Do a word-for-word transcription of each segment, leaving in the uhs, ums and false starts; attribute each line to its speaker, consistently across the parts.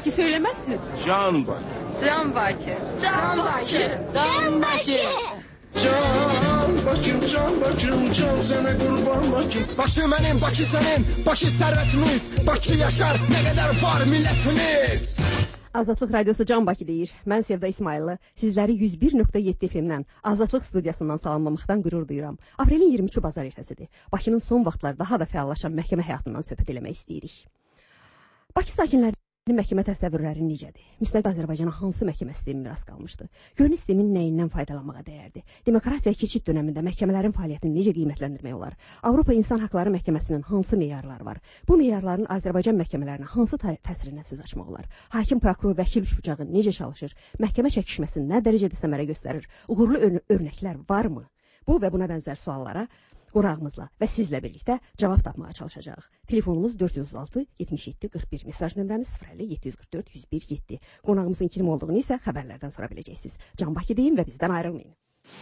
Speaker 1: Baki söylemezsiniz.
Speaker 2: Can Baki.
Speaker 3: Can Baki.
Speaker 1: Can Baki. Can Baki.
Speaker 2: Can Bakım, can Bakım, can sana kurban Bakım.
Speaker 4: Bakı benim, Bakı senin, Bakı servetimiz, Bakı yaşar, ne kadar var milletimiz.
Speaker 5: Azadlıq Radiosu Can Bakı deyir. Mən Sevda İsmayıllı. Sizləri yüz bir nöqtə yeddi F M-dən, Azadlıq studiyasından salamlamaqdan qürur duyuram. Aprelin iyirmi üçü bazar ertəsidir. Bakının son vaxtlar daha da fəallaşan məhkəmə həyatından söhbət eləmək istəyirik. Bakı sakinləri məhkəmə təsəvvürləri necədir? Müstəqil Azərbaycana hansı məhkəmə sistemi miras qalmışdı? Görünür sistemin nəyindən faydalanmağa dəyərdi? Demokratiya keçid dönəmində məhkəmələrin fəaliyyətini necə qiymətləndirmək olar? Avropa İnsan Haqları Məhkəməsinin hansı meyarları var? Bu meyarların Azərbaycan məhkəmələrinə hansı təsirinə söz açmaq olar? Hakim, prokuror, vəkil üçbucağı necə çalışır? Məhkəmə çəkişməsi nə dərəcədə səmərə göstərir? Uğurlu ör örnəklər varmı? Bu və buna bənzər suallara qonağımızla və sizlə birlikdə cavab tapmağa çalışacağıq. Telefonumuz dörd yüz altı yetmiş yeddi qırx bir, mesaj nömrəmiz sıfır əlli yeddi yüz qırx dörd yüz bir yeddi. Qonağımızın kim olduğunu isə xəbərlərdən sonra biləcəksiniz. Can Bakı deyin və bizdən ayrılmayın.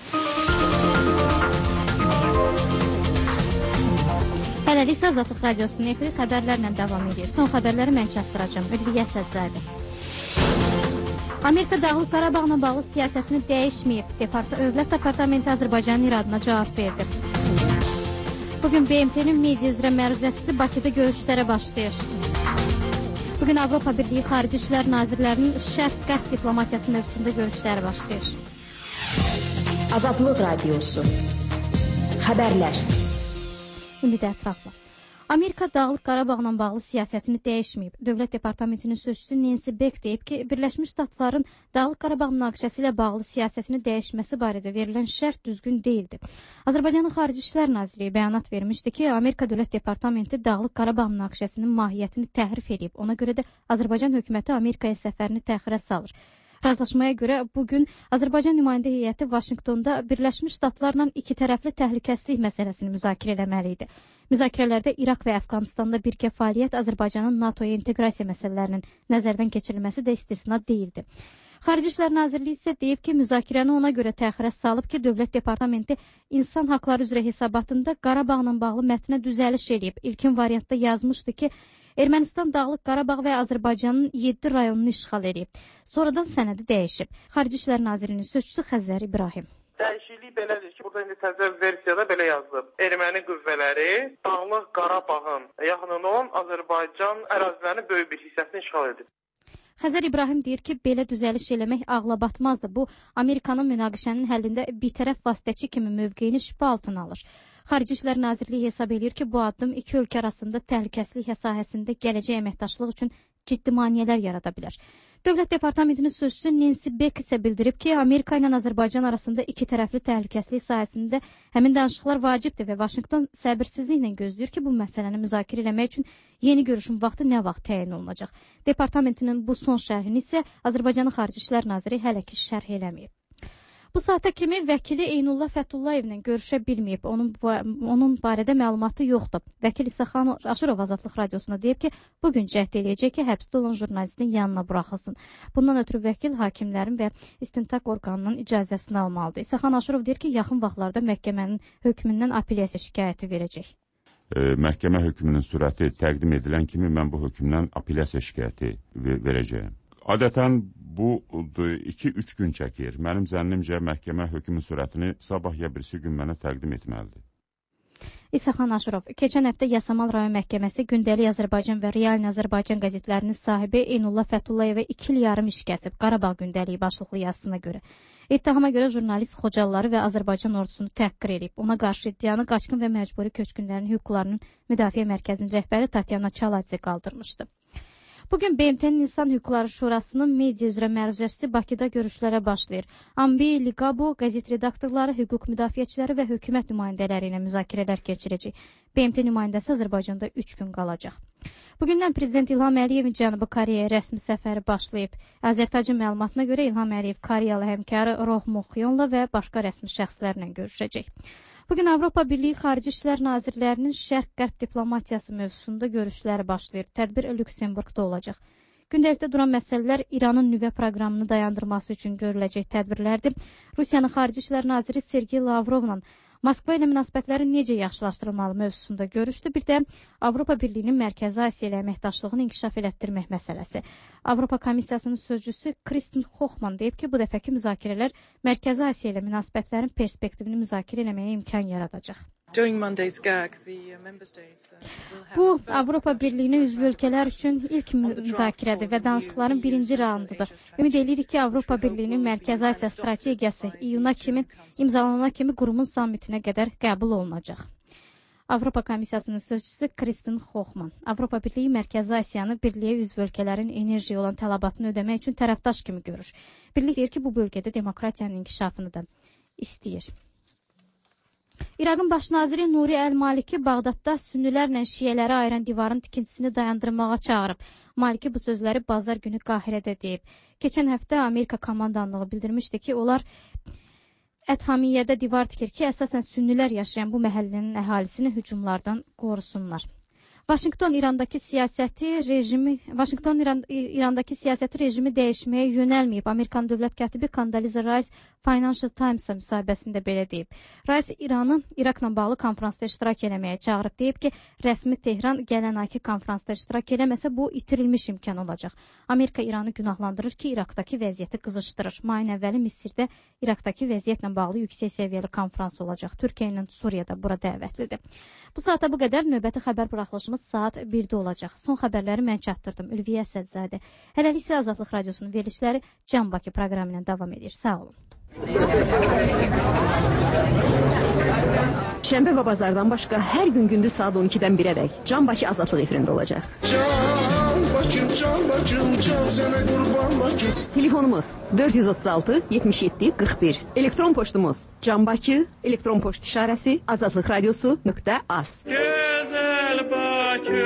Speaker 6: Hələlik Azadlıq Radiosunun efiri xəbərlərlə davam edir. Son xəbərləri mən çatdıracağım. Ülviyə Sədzadə. Amerika Dağlıq Qarabağla bağlı siyasətini dəyişməyib. Dövlət Departamenti Azərbaycanın iradına cavab verdi. Bugün B M T-nin media üzrə məruzəçisi Bakıda görüşlərə başlayır. Bugün Avropa Birliyi Xarici İşlər Nazirlərinin Şərq-Qərb diplomatiyası mövzusunda görüşləri başlayır.
Speaker 7: Azadlıq Radiosu. Xəbərlər.
Speaker 6: İndi də ətraflı. Amerika Dağlıq Qarabağla bağlı siyasətini dəyişməyib. Dövlət Departamentinin sözçüsü Nancy Beck deyib ki, Birləşmiş Ştatların Dağlıq Qarabağ münaqişəsi ilə bağlı siyasətini dəyişməsi barədə verilən şərt düzgün deyildi. Azərbaycanın Xarici İşlər Nazirliyi bəyanat vermişdi ki, Amerika Dövlət Departamenti Dağlıq Qarabağ münaqişəsinin mahiyyətini təhrif edib. Ona görə də Azərbaycan hökuməti Amerikaya səfərini təxirə salır. Razılaşmaya görə bugün Azərbaycan nümayəndə heyəti Vaşinqtonda Birləşmiş Ştatlarla iki tərəfli təhlükəsizlik məsələsini müzakirə etməli idi. Müzakirələrdə İraq və Əfqanistanda birgə fəaliyyət Azərbaycanın NATOya inteqrasiya məsələlərinin nəzərdən keçirilməsi də istisna deyildi. Xarici İşlər Nazirliyi isə deyib ki, müzakirəni ona görə təxirə salıb ki, Dövlət Departamenti İnsan Haqları üzrə hesabatında Qarabağla bağlı mətnə düzəliş edib. İlkin variantda yazmışdı ki, Ermənistan Dağlıq Qarabağ və Azərbaycanın yeddi rayonunu işğal edib. Sonradan sənədi dəyişib. Xarici İşlər Nazirliyinin sözçüsü Xəzər İbrahim.
Speaker 8: Dəyişiklik belədir ki, burada indi təzə versiyada belə yazılıb. Erməni qüvvələri Dağlıq Qarabağın yaxınında olan Azərbaycan ərazilərinin böyük bir hissəsini işğal edib.
Speaker 6: Xəzər İbrahim deyir ki, belə düzəliş eləmək ağla batmazdı. Bu, Amerikanın münaqişənin həllində bitərəf vasitəçi kimi mövqeyini şübhə altına alır. Xarici İşlər Nazirliyi hesab edir ki, bu addım iki ölkə arasında təhlükəsizlik sahəsində gələcək əməkdaşlıq üçün ciddi maneələr yarada bilər. Dövlət Departamentinin sözçüsü Nancy Beck isə bildirib ki, Amerika ilə Azərbaycan arasında iki tərəfli təhlükəsizlik sahəsində həmin danışıqlar vacibdir və Vaşinqton səbirsizliklə gözləyir ki, bu məsələni müzakirə etmək üçün yeni görüşün vaxtı nə vaxt təyin olunacaq. Departamentinin bu son şərhini isə Azərbaycanın Xarici İşlər Naziri hələ ki şərh eləməyib. Bu saata kimi vəkili Eynullah Fətullayevlə görüşə bilməyib. Onun, onun barədə məlumatı yoxdur. Vəkil İsaxan Aşırov Azadlıq Radiosuna deyib ki, bugün cəhd eləyəcək ki, həbsdə olan jurnalistin yanına buraxılsın. Bundan ötürü vəkil hakimlərin və istintaq orqanının icazəsini almalıdır. İsaxan Aşırov deyir ki, yaxın vaxtlarda məhkəmənin hökmündən apellyasiya şikayəti verəcək.
Speaker 9: E, məhkəmə hökmünün sürəti təqdim edilən kimi mən bu hökmdən apellyasiya şikayəti verəcəyim. Adətən bu iki üç gün çəkir. Mənim zənnimcə məhkəmə hökmü sürətini sabah ya birisi gün mənə təqdim etməlidir.
Speaker 6: İsaxan Aşırov, keçən həftə Yasamal rayon məhkəməsi Gündəlik Azərbaycan və Realin Azərbaycan qəzetlərinin sahibi Eynullah Fətullayevə iki il yarım iş kəsib Qarabağ Gündəliyi başlıqlı yazısına görə. İttihama görə jurnalist Xocalıları və Azərbaycan ordusunu təhqir edib. Ona qarşı iddianı qaçqın və məcburi köçkünlərin hüquqlarının müdafiə mərkəzinin rəhbəri Tatyana Çaladze qaldırmışdı. Bugün B M T-nin İnsan Hüquqları Şurasının media üzrə məruzəçisi Bakıda görüşlərə başlayır. Ambi Ligabo, qəzet redaktorları, hüquq müdafiəçiləri və hökumət nümayəndələri ilə müzakirələr keçirəcək. B M T nümayəndəsi Azərbaycanda üç gün qalacaq. Bugündən Prezident İlham Əliyevin Cənubi Koreyaya rəsmi səfəri başlayıb. Azərtacın məlumatına görə İlham Əliyev Koreyalı həmkarı Roh Moxyonla və başqa rəsmi şəxslərlə görüşəcək. Bugün Avropa Birliyi Xarici İşlər Nazirlərinin Şərq-Qərb diplomatiyası mövzusunda görüşləri başlayır. Tədbir Lüksemburqda olacaq. Gündəlikdə duran məsələlər İranın nüvə proqramını dayandırması üçün görüləcək tədbirlərdir. Rusiyanın Xarici İşlər Naziri Sergey Lavrovla Moskva ilə münasibətlərin necə yaxşılaşdırılmalı mövzusunda görüşdü. Bir də Avropa Birliyinin Mərkəzi Asiya ilə əməkdaşlığını inkişaf elətdirmək məsələsi. Avropa Komissiyasının sözcüsü Kristin Hochman deyib ki, bu dəfəki müzakirələr Mərkəzi Asiya ilə münasibətlərin perspektivini müzakirə etməyə imkan yaradacaq. Bu, Avropa Birliyinin üzv ölkələr üçün ilk müzakirədir və danışıqların birinci raundudur. Ümid edirik ki, Avropa Birliyinin Mərkəzi Asiya strategiyası iyuna kimi, imzalanana kimi qurumun sammitinə qədər qəbul olunacaq. Avropa Komissiyasının sözcüsü Kristin Hochman. Avropa Birliyi Mərkəzi Asiyanı birliyə üzv ölkələrin enerjiyə olan tələbatını ödəmək üçün tərəfdaş kimi görür. Birlik deyir ki, bu bölgədə demokratiyanın inkişafını da istəyir. İraqın baş naziri Nuri Əl-Maliki Bağdadda sünnilərlə şiyələri ayıran divarın tikintisini dayandırmağa çağırıb. Maliki bu sözləri bazar günü Qahirədə deyib. Keçən həftə Amerika komandanlığı bildirmişdi ki, onlar Ədhamiyyədə divar tikir ki, əsasən sünnilər yaşayan bu məhəllənin əhalisini hücumlardan qorusunlar. Vaşinqton İrandakı siyasəti rejimi Vaşinqton İran, İrandakı siyasəti rejimi dəyişməyə yönəlməyib. Amerikan dövlət katibi Condoleezza Rice Financial Times-a müsahibəsində belə deyib. Rice İranı İraqla bağlı konfransda iştirak eləməyə çağırıb. Deyib ki, rəsmi Tehran gələn ayki konfransda iştirak eləməsə bu itirilmiş imkan olacaq. Amerika İranı günahlandırır ki, İraqdakı vəziyyəti qızışdırır. Mayın əvvəli Misirdə İraqdakı vəziyyətlə bağlı yüksək səviyyəli konfrans olacaq. Türkiyə ilə Suriya da bura dəvətlidir. Bu saata bu qədər. Növbəti xəbər buraxılışımız saat birdə olacaq. Son xəbərləri mən çatdırdım. Ülviyə Əsədzadə. Hələlik isə Azadlıq Radiosunun verilişləri Can Bakı proqramı ilə davam edir. Sağ olun.
Speaker 5: Şənbə və bazardan başqa hər gün gündüz saat on ikidən birədək Can Bakı Azadlıq efirində olacaq.
Speaker 2: Can Bakım, can Bakım, can sənə qurban Bakım.
Speaker 5: Telefonumuz dörd yüz otuz altı yetmiş yeddi qırx bir. Elektron poçtumuz Can Bakı, elektron poçt işarəsi azadlıq radiosu nöqtə az.
Speaker 2: Gözəl Bakı.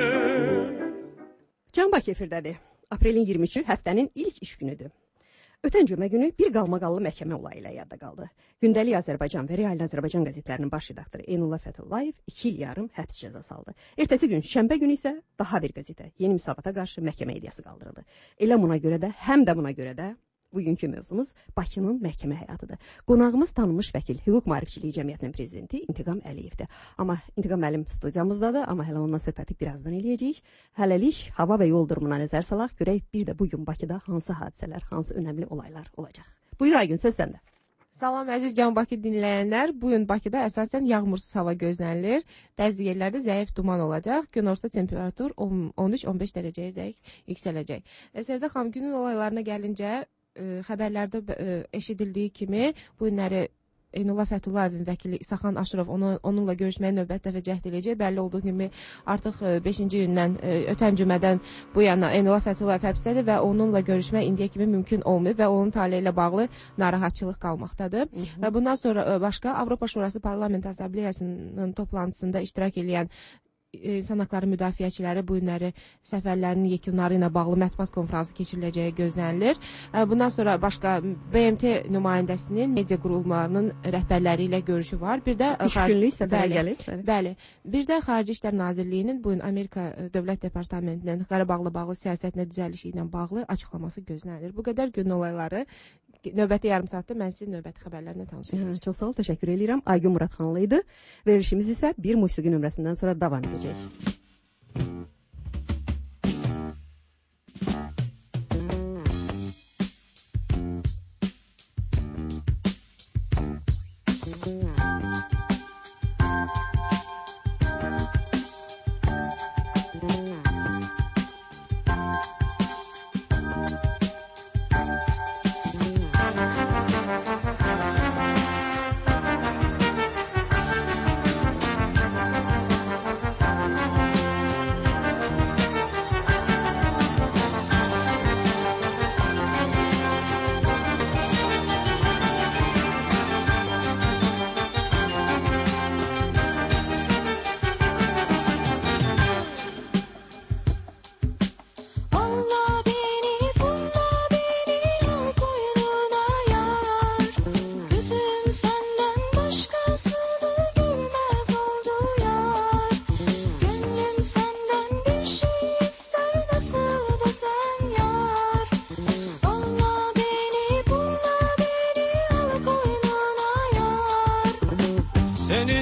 Speaker 5: Can Bakı efirdədir. Aprelin iyirmi üçü həftənin ilk iş günüdür. Ötən cümə günü bir qalmaqallı məhkəmə olayı ilə yadda qaldı. Gündəlik Azərbaycan və Real Azərbaycan qəzetlərinin baş redaktoru Eynullah Fəthullayev iki il yarım həbs cəzası aldı. Ertəsi gün şənbə günü isə daha bir qəzetə yeni müsabata qarşı məhkəmə iddiası qaldırıldı. Elə buna görə də, həm də buna görə də bugünkü mövzumuz Bakının məhkəmə həyatıdır. Qonağımız tanınmış vəkil, Hüquq Maarifçiliyi Cəmiyyətinin prezidenti İntiqam Əliyevdir. Amma İntiqam müəllim studiyamızdadır, amma hələ ondan söhbəti birazdan eləyəcəyik. Hələlik hava və yol durumuna nəzər salaq, görək bir də bugün Bakıda hansı hadisələr, hansı önəmli olaylar olacaq. Buyur Aygün, söz səndə.
Speaker 3: Salam əziz Can Bakı dinləyənlər. Bugün Bakıda əsasən yağmursuz hava gözlənilir. Bəzi yerlərdə zəif duman olacaq. Günorta temperatur on üç on beş dərəcəyədək yüksələcək. Sevda xanım, günün olaylarına gəlincə xəbərlərdə eşidildiyi kimi bu günləri Eynullah Fətullayevin vəkili İsaxan Aşırov onu, onunla görüşməyə növbət dəfə cəhd edəcək. Bəlli olduğu kimi artıq beşinci gündən, ötən cümədən bu yana Eynullah Fəthullayev həbsdədir və onunla görüşmək indiyə kimi mümkün olmayıb və onun taleyi ilə bağlı narahatçılıq qalmaqdadır. Hı -hı. Və bundan sonra başqa Avropa Şurası Parlament Assambleyasının toplantısında iştirak edən İnsan haqları müdafiəçiləri bu günləri səfərlərinin yekunları ilə bağlı mətbuat konfransı keçiriləcəyi gözlənilir. Bundan sonra başqa B M T nümayəndəsinin media qurulmalarının rəhbərləri ilə görüşü var. Bir də
Speaker 5: üç günlük səfərə gəlir.
Speaker 3: Bəli. Bir də Xarici İşlər Nazirliyinin bu gün Amerika Dövlət Departamentinin Qarabağla bağlı siyasətinə düzəlişi ilə bağlı açıqlaması gözlənilir. Bu qədər gün olayları. Növbəti yarım saatda mən sizin növbəti xəbərlərlə tanışacağam.
Speaker 5: Çox sağ ol, təşəkkür edirəm. Aygün Muradxanlı idi. Verilişimiz isə bir musiqi nömrəsindən sonra davam edəcək.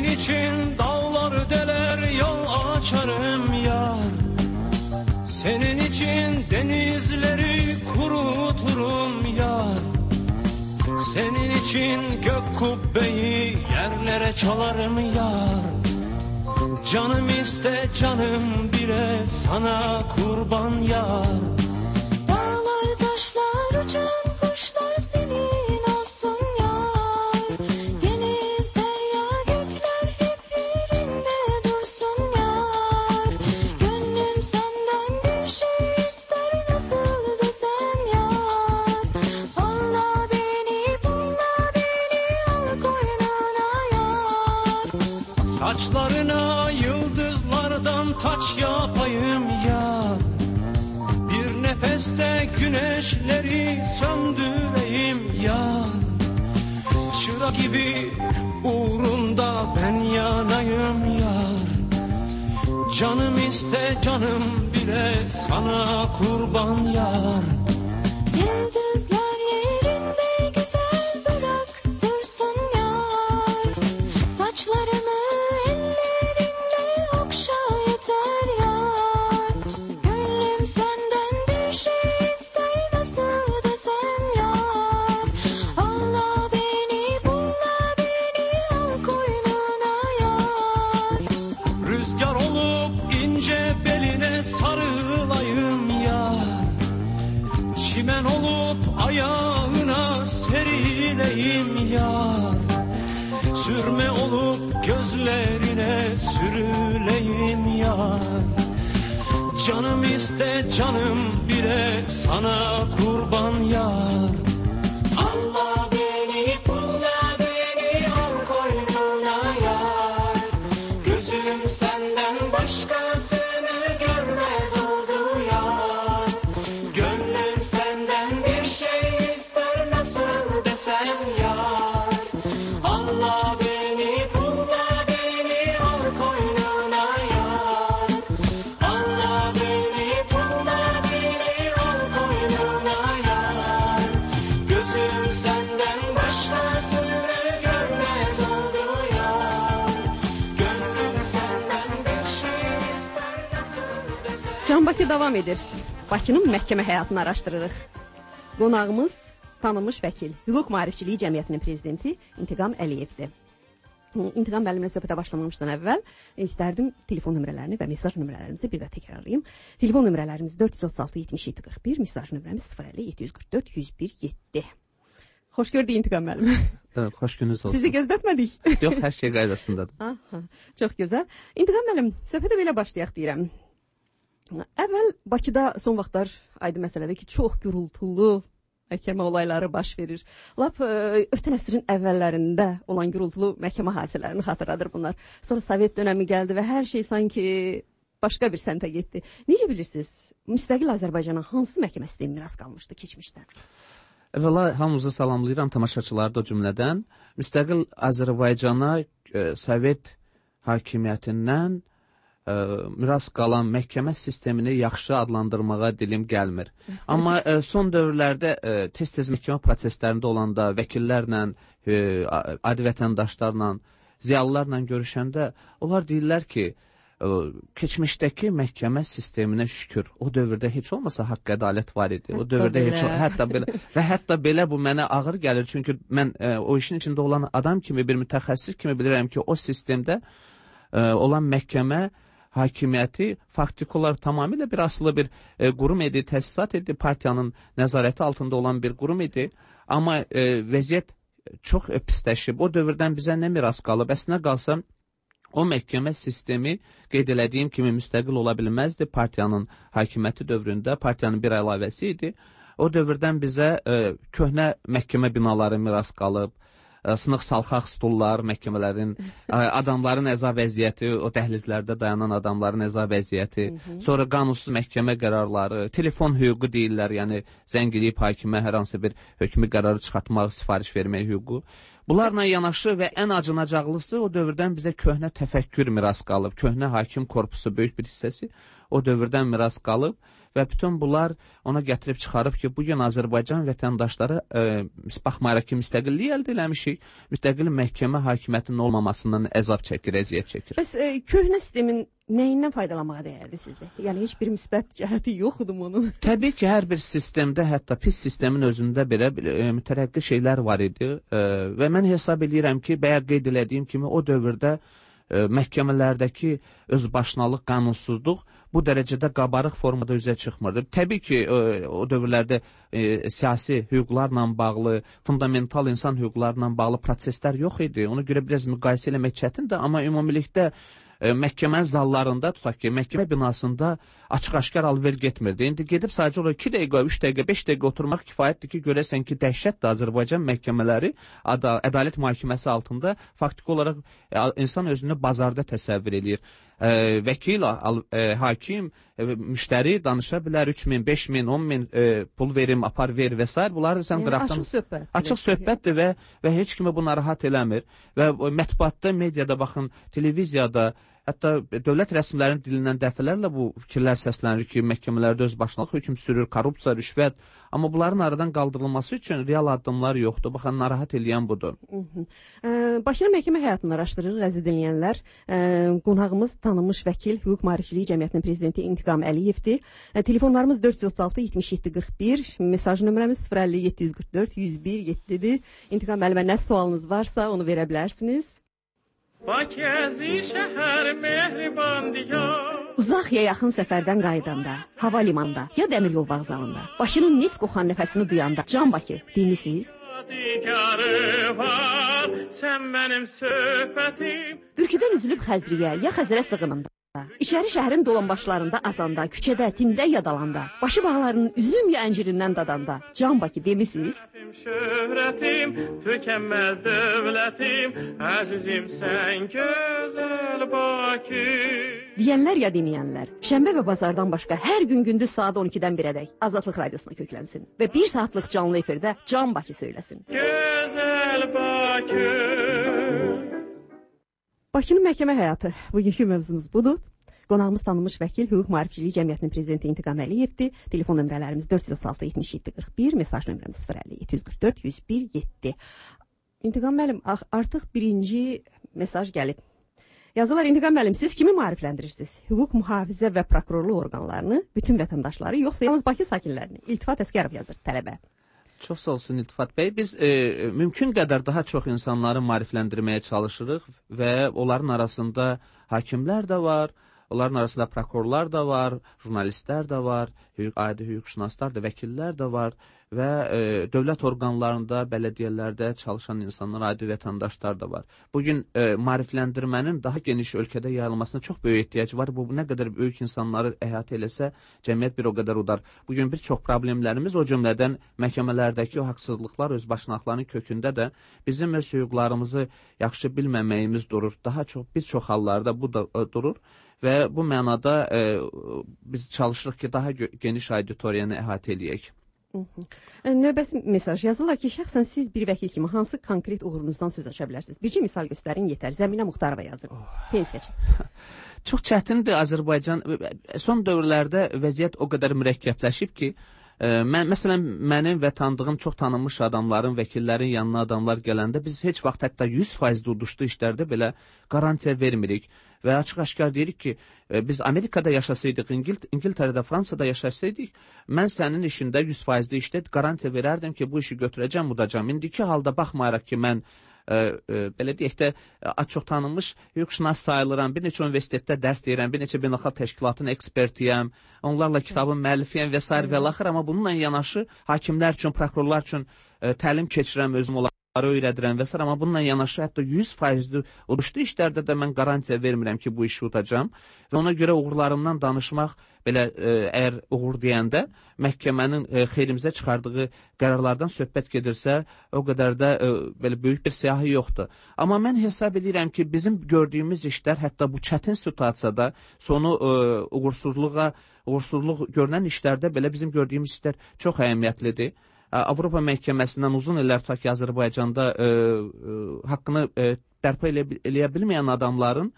Speaker 10: Senin için dağlar deler yol açarım yar. Senin için denizleri kuruturum yar. Senin için gök kubbeyi yerlere çalarım yar. Canım iste canım bile sana kurban yar.
Speaker 11: Dağlar taşlar uçan kuşlar senin olsun yar. Deniz derya gökler hep yerinde dursun yar. Gönlüm senden bir şey ister nasıl desem yar. Alla beni pulla beni al koynuna yar.
Speaker 10: Saçlarına yıldızlardan taç yapayım yar. Bir nefeste güneşleri söndüreyim yar. Çıra gibi uğrunda ben yanayım yar. Canım iste canım bile sana kurban yar.
Speaker 11: Yıldızlar yerinde güzel bırak dursun yar. Saçlarımı ellerinle okşa yeter yar. Gönlüm senden bir şey ister nasıl desem yar. Allah beni bulla beni al koynuna yar.
Speaker 10: Rüzgar olup ince beline sarılayım yar. Çimen olup ayağına serileyim yar. Sürme olup gözlerine sürüleyim yar. Canım iste canım bile sana kurban yar. Allah beni pulla beni al koynuna yar. Gözüm senden başkasını görmez oldu yar. Gönlüm senden bir şey ister nasıl desem yar. Allah beni pulla beni al koynuna yar. Allah beni pulla beni al koynuna yar. Gözüm senden başkasını görmez oldu yar. Gönlüm senden bir şey ister nasıl desem.
Speaker 5: Can Bakı davam edir. Bakının məhkəmə həyatını araşdırırıq. Qonağımız tanınmış vəkil, Hüquq Maarifçiliyi Cəmiyyətinin prezidenti İntiqam Əliyevdir. İntiqam müəllimlə söhbətə başlamamışdan əvvəl istərdim telefon nömrələrini və mesaj nömrələrimizi bir də təkrarlayım. Telefon nömrələrimiz dörd yüz otuz altı yetmiş yeddi qırx bir, mesaj nömrəmiz sıfır əlli yeddi yüz qırx dörd yüz bir yeddi. Xoş gördük İntiqam müəllim.
Speaker 12: Evet, xoş gününüz olsun.
Speaker 5: Sizi gözlətmədik.
Speaker 12: Yox, hər şey qaydasındadır.
Speaker 5: Aha, çox gözəl. İntiqam müəllim, söhbətə belə başlayaq deyirəm. Əvvəl Bakıda son vaxtlar aydın məsələdir ki, çox gürültülü məhkəmə olayları baş verir. Lap ə, ötən əsrin əvvəllərində olan gürültülü məhkəmə hadisələrini xatırladır bunlar. Sonra Sovet dönəmi gəldi və hər şey sanki başqa bir səmtə getdi. Necə bilirsiniz, müstəqil Azərbaycana hansı məhkəmə sistemi miras qalmışdı keçmişdən?
Speaker 12: Əvvəla hamınızı salamlayıram tamaşaçıları da cümlədən. Müstəqil Azərbaycana ə, Sovet hakimiyyətindən Ə, miras qalan məhkəmə sistemini yaxşı adlandırmağa dilim gəlmir. Amma ə, son dövrlərdə ə, tez-tez məhkəmə proseslərində olanda vəkillərlə, ə, adi vətəndaşlarla, ziyalılarla görüşəndə onlar deyirlər ki, ə, keçmişdəki məhkəmə sisteminə şükür, o dövrdə heç olmasa haqq ədalət var idi. O dövrdə heç hətta belə və hətta belə bu mənə ağır gəlir, çünki mən ə, o işin içində olan adam kimi, bir mütəxəssis kimi bilirəm ki, o sistemdə ə, olan məhkəmə hakimiyyəti faktik olaraq tamamilə bir asılı bir e, qurum idi, təsisat idi, partiyanın nəzarəti altında olan bir qurum idi. Amma e, vəziyyət çox e, pisləşib. O dövrdən bizə nə miras qalıb? Əslində qalsa, o məhkəmə sistemi qeyd elədiyim kimi müstəqil ola bilməzdi. Partiyanın hakimiyyəti dövründə partiyanın bir əlavəsi idi. O dövrdən bizə e, köhnə məhkəmə binaları miras qalıb. Sınıq salxaq stullar, məhkəmələrin, adamların əza vəziyyəti, o dəhlizlərdə dayanan adamların əza vəziyyəti, sonra qanunsuz məhkəmə qərarları, telefon hüququ deyirlər, yəni zəng edib hakimə hər hansı bir hökmü qərarı çıxartmaq, sifariş vermək hüququ. Bunlarla yanaşı və ən acınacaqlısı o dövrdən bizə köhnə təfəkkür miras qalıb, köhnə hakim korpusu böyük bir hissəsi o dövrdən miras qalıb və bütün bunlar ona gətirib çıxarıb ki, bugün Azərbaycan vətəndaşları e, baxmayaraq ki, müstəqilliyi əldə eləmişik, müstəqil məhkəmə hakimiyyətinin olmamasından əzab çəkir, əziyyət çəkir.
Speaker 5: Bəs e, köhnə sistemin nəyindən faydalanmağa dəyərli sizdə? Yəni heç bir müsbət cəhəti yoxdur onun.
Speaker 12: Təbii ki, hər bir sistemdə, hətta pis sistemin özündə belə e, mütərəqqi şeylər var idi e, və mən hesab edirəm ki, bayaq qeyd elədiyim kimi o dövrdə e, məhkəmələrdəki özbaşınalıq, qanunsuzluq bu dərəcədə qabarıq formada üzə çıxmırdı. Təbii ki, o, o dövrlərdə e, siyasi hüquqlarla bağlı, fundamental insan hüquqlarla bağlı proseslər yox idi. Ona görə biraz müqayisə eləmək çətindir, amma ümumilikdə e, məhkəmə zallarında, tutaq ki, məhkəmə binasında açıq-aşkar alver getmirdi. İndi gedib sadəcə olaraq iki dəqiqə, üç dəqiqə, beş dəqiqə oturmaq kifayətdir ki, görəsən ki, dəhşətdir Azərbaycan məhkəmələri Ad ədalət mühakiməsi altında faktiki olaraq e, insan özünü bazarda təsəvvür edir. E, vəkil, al, e, hakim, e, müştəri danışa bilər üç min, beş min, on min e, pul verim, apar ver və s. Bunları sən
Speaker 5: yəni,
Speaker 12: qıraqdan...
Speaker 5: Açıq söhbət.
Speaker 12: Açıq söhbətdir və, və heç kimi bu narahat eləmir. Və mətbuatda, mediada, baxın, televiziyada, hətta dövlət rəsmilərinin dilindən dəfələrlə bu fikirlər səslənir ki, məhkəmələrdə öz başınalıq hökm sürür, korrupsiya, rüşvət. Amma bunların aradan qaldırılması üçün real addımlar yoxdur. Baxın, narahat eləyən budur.
Speaker 5: Bakının məhkəmə həyatını araşdırırıq, əziz dinləyənlər. Qonağımız tanınmış vəkil, hüquq maarifçiliyi cəmiyyətinin prezidenti İntiqam Əliyevdir. Telefonlarımız dörd yüz otuz altı yetmiş yeddi qırx bir, mesaj nömrəmiz sıfır əlli yeddi yüz qırx dörd yüz bir yeddidir. İntiqam müəllimə nə sualınız varsa onu verə bilərsiniz.
Speaker 10: Bakəzi şəhər mehriban diyar.
Speaker 5: Uzaq ya yaxın səfərdən qayıdanda, hava limanında ya dəmir yol vağzalında, Bakının neft qoxan nəfəsini duyanda, Can Bakı demisiniz?
Speaker 10: Digarı var, sən mənim söhbətim.
Speaker 5: Bürküdən üzülüb Xəzriyə ya Xəzərə sığınında, İçəri şəhərin dolanbaşlarında azanda, küçədə, tində yadalanda, başı bağlarının üzüm ya əncirindən dadanda, Can Bakı demisiniz?
Speaker 10: Şöhrətim, tükənməz dövlətim, əzizim sən gözəl Bakı.
Speaker 5: Deyənlər ya deməyənlər, şənbə və bazardan başqa hər gün gündüz saat on ikidən birədək Azadlıq Radiosuna köklənsin və bir saatlıq canlı efirdə Can Bakı söyləsin.
Speaker 10: Gözəl Bakı.
Speaker 5: Bakının məhkəmə həyatı. Bugünkü mövzumuz budur. Qonağımız tanınmış vəkil, hüquq maarifçiliyi cəmiyyətinin prezidenti İntiqam Əliyevdir. Telefon nömrələrimiz dörd yüz otuz altı yetmiş yeddi qırx bir, mesaj nömrəmiz sıfır əlli yeddi yüz qırx dörd yüz bir yeddi. İntiqam müəllim, artıq birinci mesaj gəlib. Yazılar, İntiqam müəllim, siz kimi maarifləndirirsiniz? Hüquq mühafizə və prokurorluq orqanlarını, bütün vətəndaşları, yoxsa yalnız Bakı sakinlərini? İltifat Əsgərov yazır, tələbə.
Speaker 12: Çox sağ olsun İltifat bəy. Biz e, mümkün qədər daha çox insanları maarifləndirməyə çalışırıq və onların arasında hakimlər də var, onların arasında prokurorlar da var, jurnalistlər də var, hüquq, adi hüquqşünaslar da, vəkillər də var və e, dövlət orqanlarında, bələdiyyələrdə çalışan insanlar, adi vətəndaşlar da var. Bugün e, maarifləndirmənin daha geniş ölkədə yayılmasına çox böyük ehtiyac var. Bu, bu nə qədər böyük insanları əhatə eləsə, cəmiyyət bir o qədər udar. Bugün bir çox problemlərimiz, o cümlədən məhkəmələrdəki o haqsızlıqlar, özbaşınaqların kökündə də bizim öz hüquqlarımızı yaxşı bilməməyimiz durur. Daha çox, bir çox hallarda bu da e, durur. Və bu mənada e, biz çalışırıq ki, daha geniş auditoriyanı əhatə eləyək.
Speaker 5: Növbəti mesaj yazırlar ki, şəxsən siz bir vəkil kimi hansı konkret uğurunuzdan söz aça bilərsiniz? Bircə misal göstərin, yetər. Zəminə Muxtarova yazır. Oh. Pensiyaçı.
Speaker 12: Çox çətindir Azərbaycan. Son dövrlərdə vəziyyət o qədər mürəkkəbləşib ki, Mən, məsələn, mənim və tanıdığım çox tanınmış adamların, vəkillərin yanına adamlar gələndə biz heç vaxt hətta yüz faiz uduşlu işlərdə belə qarantiya vermirik. Və açıq-aşkar deyirik ki, biz Amerikada yaşasaydıq, İngilt İngiltərədə, Fransada yaşasaydık, mən sənin işində yüz faizli işdə qarantiya verərdim ki, bu işi götürəcəm, udacam. İndiki halda baxmayaraq ki, mən Ə, ə, belə deyək də, çox tanınmış hüquqşünas sayılıram, bir neçə universitetdə dərs deyirəm, bir neçə beynəlxalq təşkilatın ekspertiyəm, onlarla kitabın müəllifiyəm və s. və laxır, amma bununla yanaşı hakimlər üçün, prokurorlar üçün ə, təlim keçirəm, özüm onları öyrədirəm və s. amma bununla yanaşı hətta yüz faizli uduşlu işlərdə də mən qarantiya vermirəm ki, bu işi udacam və ona görə uğurlarımdan danışmaq, belə ə, əgər uğur deyəndə məhkəmənin ə, xeyrimizə çıxardığı qərarlardan söhbət gedirsə, o qədər də ə, belə böyük bir siyahı yoxdur. Amma mən hesab edirəm ki, bizim gördüyümüz işlər hətta bu çətin situasiyada sonu ə, uğursuzluğa, uğursuzluq görünən işlərdə belə bizim gördüyümüz işlər çox əhəmiyyətlidir. Avropa məhkəməsindən uzun illər tutaq ki, Azərbaycanda ə, ə, haqqını ə, bərpa eləyə, eləyə bilməyən adamların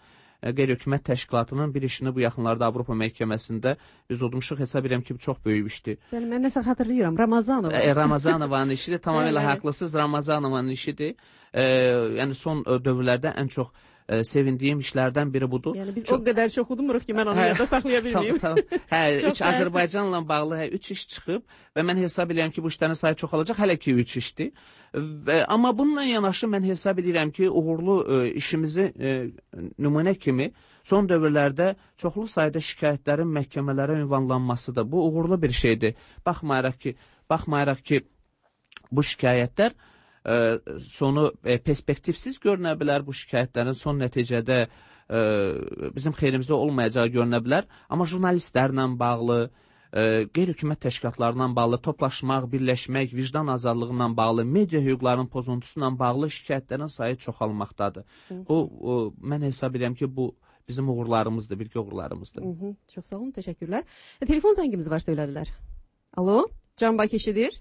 Speaker 12: qeyri-hökumət təşkilatının bir işini bu yaxınlarda Avropa məhkəməsində biz udmuşuq, hesab edirəm ki, bu çox böyük işdir.
Speaker 5: Bəli, mən nəsə xatırlayıram, Ramazanova.
Speaker 12: E, Ramazanovanın işidir, tamamilə haqlısınız, Ramazanovanın işidir. E, yəni son dövrlərdə ən çox e, sevindiyim işlərdən biri budur.
Speaker 5: Yəni biz
Speaker 12: çox...
Speaker 5: o qədər çox udumuruq ki, mən onu hə, yadda saxlaya bilməyim.
Speaker 12: Tamam, tamam. Hə, üç Azərbaycanla bağlı hə, üç iş çıxıb və mən hesab edirəm ki, bu işlərin sayı çoxalacaq, hələ ki üç işdir. Və, amma bununla yanaşı mən hesab edirəm ki, uğurlu e, işimizi e, nümunə kimi son dövrlərdə çoxlu sayda şikayətlərin məhkəmələrə ünvanlanmasıdır. Bu uğurlu bir şeydir. Baxmayaraq ki, baxmayaraq ki, bu şikayətlər e, sonu e, perspektivsiz görünə bilər, bu şikayətlərin son nəticədə e, bizim xeyrimizdə olmayacağı görünə bilər. Amma jurnalistlərlə bağlı, e, qeyri-hökumət təşkilatlarla bağlı, toplaşmaq, birləşmək, vicdan azadlığından bağlı, media hüquqlarının pozuntusu ilə bağlı şikayətlərin sayı çoxalmaqdadır. Bu, o, mən hesab edirəm ki, bu bizim uğurlarımızdır, birgə uğurlarımızdır.
Speaker 5: Hı -hı, çox sağ olun, təşəkkürlər. E, telefon zəngimiz var, söylədilər. Alo, Can Bakı eşidir.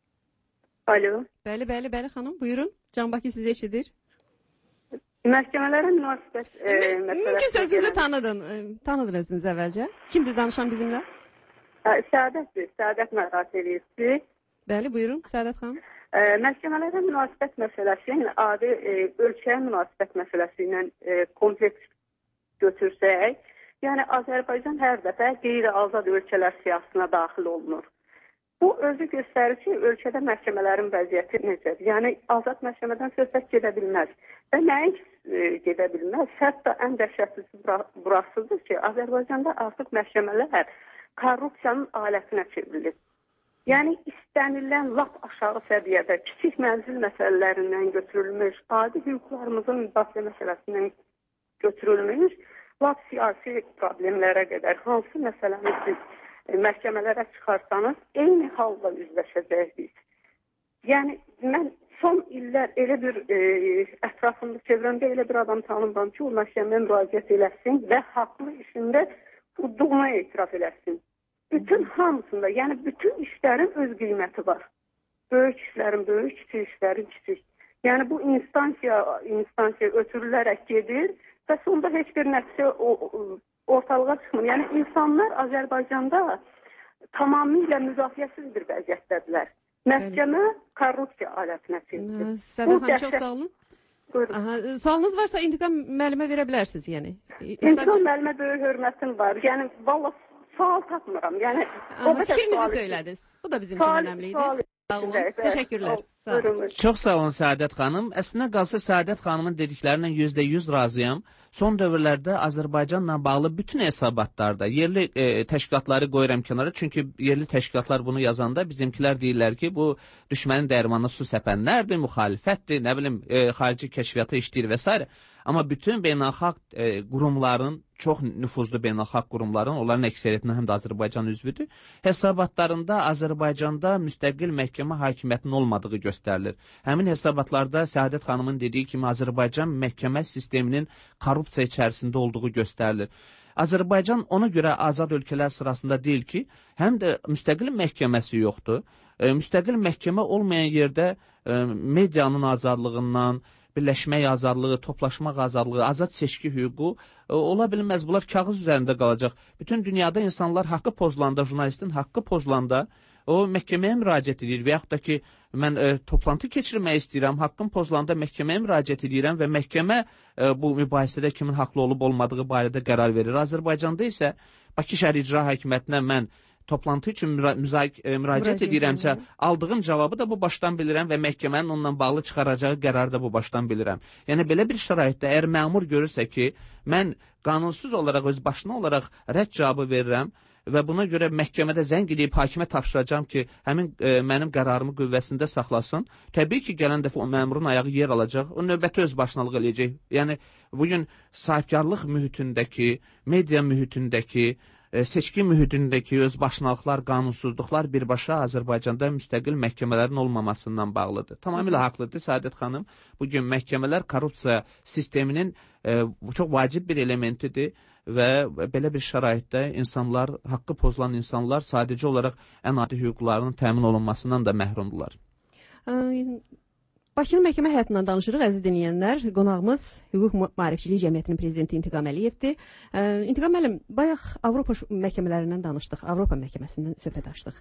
Speaker 13: Alo.
Speaker 5: Bəli, bəli, bəli xanım, buyurun. Can Bakı sizi eşidir.
Speaker 13: Məhkəmələrə münasibət e, məsələsi.
Speaker 5: Mümkün sözünüzü tanıdın, e, tanıdın özünüz əvvəlcə. Kimdir danışan bizimlə?
Speaker 13: Səadətdir, Səadət mərat edirsiniz.
Speaker 5: Bəli, buyurun, Səadət xanım.
Speaker 13: E, məhkəmələrə münasibət məsələsi, yəni adi e, ölkəyə münasibət məsələsi ilə e, kompleks götürsək, yəni Azərbaycan hər dəfə qeyri-azad ölkələr siyasətine daxil olunur. Bu özü göstərir ki, ölkədə məhkəmələrin vəziyyəti necədir? Yəni azad məhkəmədən söhbət gedə bilməz. Və nəyin e, gedə bilməz? Hətta ən dəhşətlisi burasıdır ki, Azərbaycanda artıq məhkəmələr korrupsiyanın alətinə çevrilir. Yəni istənilən lap aşağı səviyyədə kiçik mənzil məsələlərindən götürülmüş, adi hüquqlarımızın müdafiə məsələsindən götürülmüş, lap siyasi problemlərə qədər hansı məsələni siz e, məhkəmələrə çıxarsanız, eyni halla üzləşəcəksiniz. Yəni, mən son illər elə bir e, ətrafında çevrəmdə elə bir adam tanımam ki, o məhkəməyə müraciət eləsin və haqlı işində tutduğuna etiraf eləsin. Bütün hamısında, yəni bütün işlərin öz qiyməti var. Böyük işlərin böyük, kiçik işlərin kiçik. Yəni bu instansiya, instansiya ötürülərək gedir və sonda heç bir nəticə ortalığa çıxmır. Yəni insanlar Azərbaycanda tamamilə müdafiəsiz bir vəziyyətdədirlər. Məhkəmə korrupsiya alətinə çevrilir.
Speaker 5: Səbəb xanım, çox sağ olun. Aha, sualınız varsa intiqam müəllimə verə bilərsiniz, yəni.
Speaker 13: İntiqam müəllimə böyük hörmətim var. Yəni, valla sual tapmıram. Yəni,
Speaker 5: fikrinizi söylədiniz. Bu da bizim üçün önəmli idi. Sağ olun, təşəkkürlər. Sağ olun.
Speaker 12: Çox sağ olun Səadət xanım. Əslində qalsa Səadət xanımın dediklərindən yüzdə yüz razıyam. Son dövrlərdə Azərbaycanla bağlı bütün hesabatlarda yerli e, təşkilatları qoyuram kənara. Çünki yerli təşkilatlar bunu yazanda bizimkilər deyirlər ki, bu düşmənin dəyirmanına su səpənlərdir, müxalifətdir, nə bilim, e, xarici kəşfiyyata işləyir və s. Amma bütün beynəlxalq e, qurumların, çox nüfuzlu beynəlxalq qurumların, onların əksəriyyətinin həm də Azərbaycan üzvüdür, hesabatlarında Azərbaycanda müstəqil məhkəmə hakimiyyətinin olmadığı göstərilir. Həmin hesabatlarda Səadət xanımın dediyi kimi Azərbaycan məhkəmə sisteminin korrupsiya içərisində olduğu göstərilir. Azərbaycan ona görə azad ölkələr sırasında deyil ki, həm də müstəqil məhkəməsi yoxdur. E, müstəqil məhkəmə olmayan yerdə e, medianın azadlığından, birləşmək azadlığı, toplaşmaq azadlığı, azad seçki hüququ e, ola bilməz. Bunlar kağız üzərində qalacaq. Bütün dünyada insanlar haqqı pozulanda, jurnalistin haqqı pozulanda o məhkəməyə müraciət edir və yaxud da ki, mən e, toplantı keçirmək istəyirəm, haqqım pozulanda məhkəməyə müraciət edirəm və məhkəmə e, bu mübahisədə kimin haqlı olub olmadığı barədə qərar verir. Azərbaycanda isə Bakı şəhər icra hakimiyyətinə mən toplantı üçün müra müraciət, e, müraciət edirəmsə, aldığım cavabı da bu başdan bilirəm və məhkəmənin onunla bağlı çıxaracağı qərarı da bu başdan bilirəm. Yəni, belə bir şəraitdə əgər məmur görürsə ki, mən qanunsuz olaraq, öz başına olaraq rədd cavabı verirəm və buna görə məhkəmədə zəng edib hakimə tapşıracağım ki, həmin e, mənim qərarımı qüvvəsində saxlasın. Təbii ki, gələn dəfə o məmurun ayağı yer alacaq, o növbəti öz başınalıq eləyəcək. Yəni, bugün sahibkarlıq mühitindəki, media mühitindəki, seçki mühitindəki öz başınalıqlar, qanunsuzluqlar birbaşa Azərbaycanda müstəqil məhkəmələrin olmamasından bağlıdır. Tamamilə haqlıdır Səadət xanım. Bugün məhkəmələr korrupsiya sisteminin e, çox vacib bir elementidir və belə bir şəraitdə insanlar, haqqı pozulan insanlar sadəcə olaraq ən adi hüquqlarının təmin olunmasından da məhrumdular.
Speaker 5: Bakının məhkəmə həyatından danışırıq, əziz dinləyənlər. Qonağımız Hüquq Maarifçiliyi Cəmiyyətinin prezidenti İntiqam Əliyevdir. İntiqam müəllim, bayaq Avropa məhkəmələrindən danışdıq, Avropa məhkəməsindən söhbət açdıq.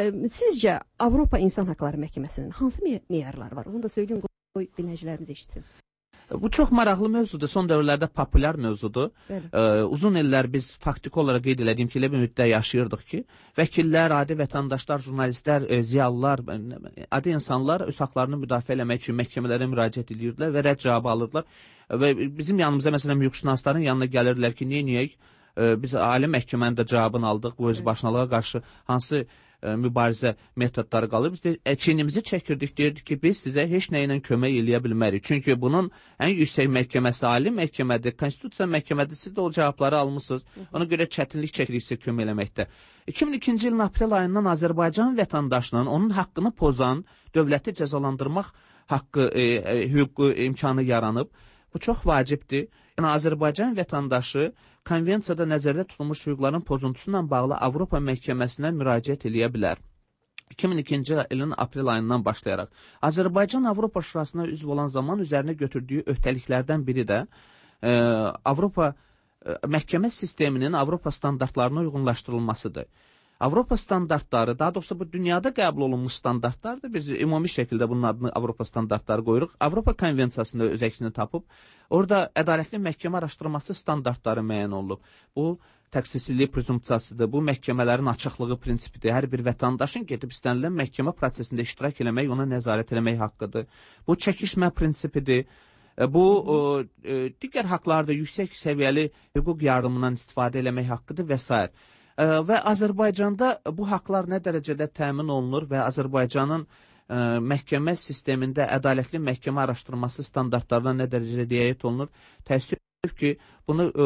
Speaker 5: Sizcə Avropa İnsan Haqları Məhkəməsinin hansı meyarları var? Onu da söyləyin, qoy dinləyicilərimiz eşitsin.
Speaker 12: Bu çox maraqlı mövzudur, son dövrlərdə populyar mövzudur. Ee, uzun illər biz faktiki olaraq qeyd elədiyim ki, elə bir müddət yaşayırdıq ki, vəkillər, adi vətəndaşlar, jurnalistlər, e, ziyalılar, adi insanlar öz haqlarını müdafiə eləmək üçün məhkəmələrə müraciət edirdilər və rədd cavabı alırdılar. Və bizim yanımıza, məsələn, hüquqşünasların yanına gəlirdilər ki, niyə, niyə? E, biz ali məhkəmənin də cavabını aldıq, bu özbaşınalığa qarşı hansı mübarizə metodları qalır. Biz də çiynimizi çəkirdik, deyirdik ki, biz sizə heç nə ilə kömək eləyə bilmərik. Çünki bunun ən yüksək məhkəməsi ali məhkəmədir, konstitusiya məhkəmədir, siz də o cavabları almışsınız. Ona görə çətinlik çəkirik sizə kömək eləməkdə. iki min ikinci ilin aprel ayından Azərbaycan vətəndaşının onun haqqını pozan dövləti cəzalandırmaq haqqı, e, e, hüququ imkanı yaranıb. Bu çox vacibdir. Yəni, Azərbaycan vətəndaşı konvensiyada nəzərdə tutulmuş hüquqların pozuntusu ilə bağlı Avropa məhkəməsinə müraciət eləyə bilər. iki min ikinci ilin aprel ayından başlayaraq. Azərbaycan Avropa Şurasına üzv olan zaman üzərinə götürdüyü öhdəliklərdən biri də e, Avropa e, məhkəmə sisteminin Avropa standartlarına uyğunlaşdırılmasıdır. Avropa standartları, daha doğrusu bu dünyada qəbul olunmuş standartlardır. Biz ümumi şəkildə bunun adını Avropa standartları qoyuruq. Avropa konvensiyasında öz əksini tapıb, orada ədalətli məhkəmə araşdırması standartları müəyyən olunub. Bu, təqsirlilik prezumpsiyasıdır, bu məhkəmələrin açıqlığı prinsipidir. Hər bir vətəndaşın gedib istənilən məhkəmə prosesində iştirak eləmək, ona nəzarət eləmək haqqıdır. Bu, çəkişmə prinsipidir. Bu, o, e, digər haqlarda yüksək səviyyəli hüquq yardımından istifadə eləmək haqqıdır və s. Və Azərbaycanda bu haqlar nə dərəcədə təmin olunur və Azərbaycanın ə, məhkəmə sistemində ədalətli məhkəmə araşdırması standartlarına nə dərəcədə riayət olunur? Təəssüf ki, bunu ə,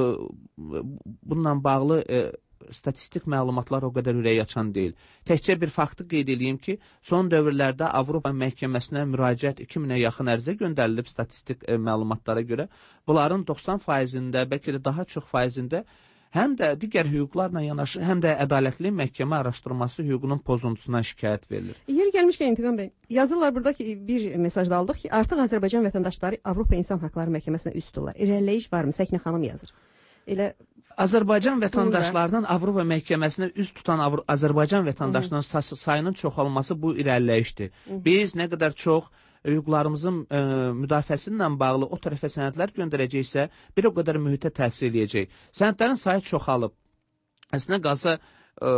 Speaker 12: bununla bağlı ə, statistik məlumatlar o qədər ürək açan deyil. Təkcə bir faktı qeyd edeyim ki, son dövrlərdə Avropa məhkəməsinə müraciət iki minə yaxın ərizə göndərilib statistik ə, məlumatlara görə. Bunların doxsan faizində, bəlkə də daha çox faizində həm də digər hüquqlarla yanaşı, həm də ədalətli məhkəmə araşdırması hüququnun pozuntusuna şikayət verilir.
Speaker 5: Yeri gəlmişkən İntiqam bəy, yazırlar burada ki, bir mesajda aldıq ki, artıq Azərbaycan vətəndaşları Avropa İnsan Haqları Məhkəməsinə üst tuturlar. İrəliləyiş varmı? Səkinə xanım yazır. Elə
Speaker 12: Azərbaycan vətəndaşlarının Avropa məhkəməsinə üz tutan Avro Azərbaycan vətəndaşlarının sayının çoxalması bu irəliləyişdir. Biz nə qədər çox hüquqlarımızın ə, müdafiəsi ilə bağlı o tərəfə sənədlər göndərəcəksə, bir o qədər mühitə təsir eləyəcək. Sənədlərin sayı çoxalıb. Əslində qalsa, ə,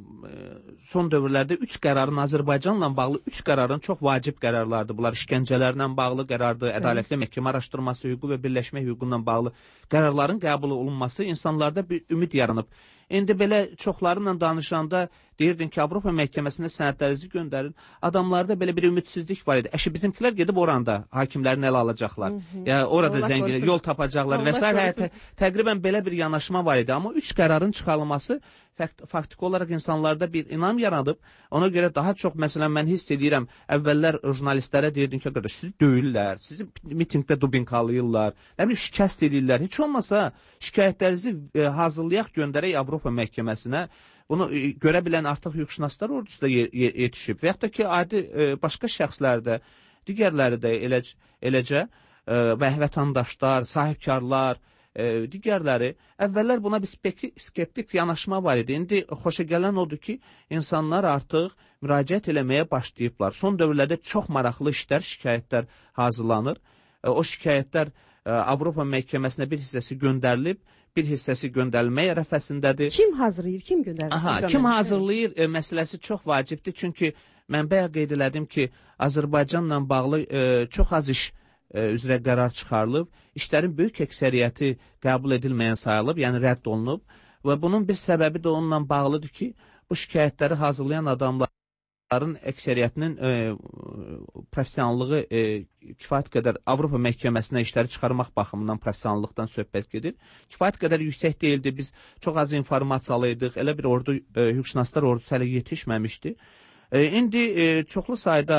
Speaker 12: son dövrlərdə üç qərarın, Azərbaycanla bağlı üç qərarın çox vacib qərarlardır. Bunlar işgəncələrlə bağlı qərardır, ədalətli məhkəmə araşdırması hüququ və birləşmə hüququndan bağlı qərarların qəbul olunması insanlarda bir ümid yaranıb. İndi belə çoxlarıyla danışanda deyirdin ki, Avropa məhkəməsinə sənədlərinizi göndərin. Adamlarda belə bir ümidsizlik var idi. Əşi, bizimkilər gedib oranda hakimlərin ələ alacaqlar. Ya orada zəngin yol tapacaqlar və s. Həyətə təqribən belə bir yanaşma var idi. Amma üç qərarın çıxarılması faktiki olaraq insanlarda bir inam yaradıb. Ona görə daha çox, məsələn, mən hiss edirəm, əvvəllər jurnalistlərə deyirdim ki, qardaş, sizi döyürlər, sizi mitingdə dubinkalayırlar, nə bilim, şikəst edirlər. Heç olmasa şikayətlərinizi e, hazırlayaq, göndərək Avropa məhkəməsinə. Bunu e, görə bilən artıq hüquqşünaslar ordusu da yetişib. Və yaxud da ki, adi e, başqa şəxslər də, digərləri də eləcə, eləcə e, və vətəndaşlar, sahibkarlar, e, digərləri, əvvəllər buna bir skeptik yanaşma var idi. İndi xoşa gələn odur ki, insanlar artıq müraciət eləməyə başlayıblar. Son dövrlərdə çox maraqlı işlər, şikayətlər hazırlanır. E, o şikayətlər e, Avropa məhkəməsinə bir hissəsi göndərilib, bir hissəsi göndərilmək ərəfəsindədir.
Speaker 5: Kim hazırlayır, kim göndərir?
Speaker 12: Aha, kim hazırlayır e, məsələsi çox vacibdir. Çünki mən bəyə qeyd elədim ki, Azərbaycanla bağlı e, çox az iş e, üzrə qərar çıxarılıb. İşlərin böyük əksəriyyəti qəbul edilməyən sayılıb, yəni rədd olunub. Və bunun bir səbəbi də onunla bağlıdır ki, bu şikayətləri hazırlayan adamlar əksəriyyətinin e, professionallığı e, kifayət qədər Avropa məhkəməsinə işləri çıxarmaq baxımından professionallıqdan söhbət gedir. Kifayət qədər yüksək deyildi. Biz çox az informasiyalıydıq. Elə bir ordu, e, hüquqşünaslar ordusu hələ yetişməmişdi. E, indi e, çoxlu sayda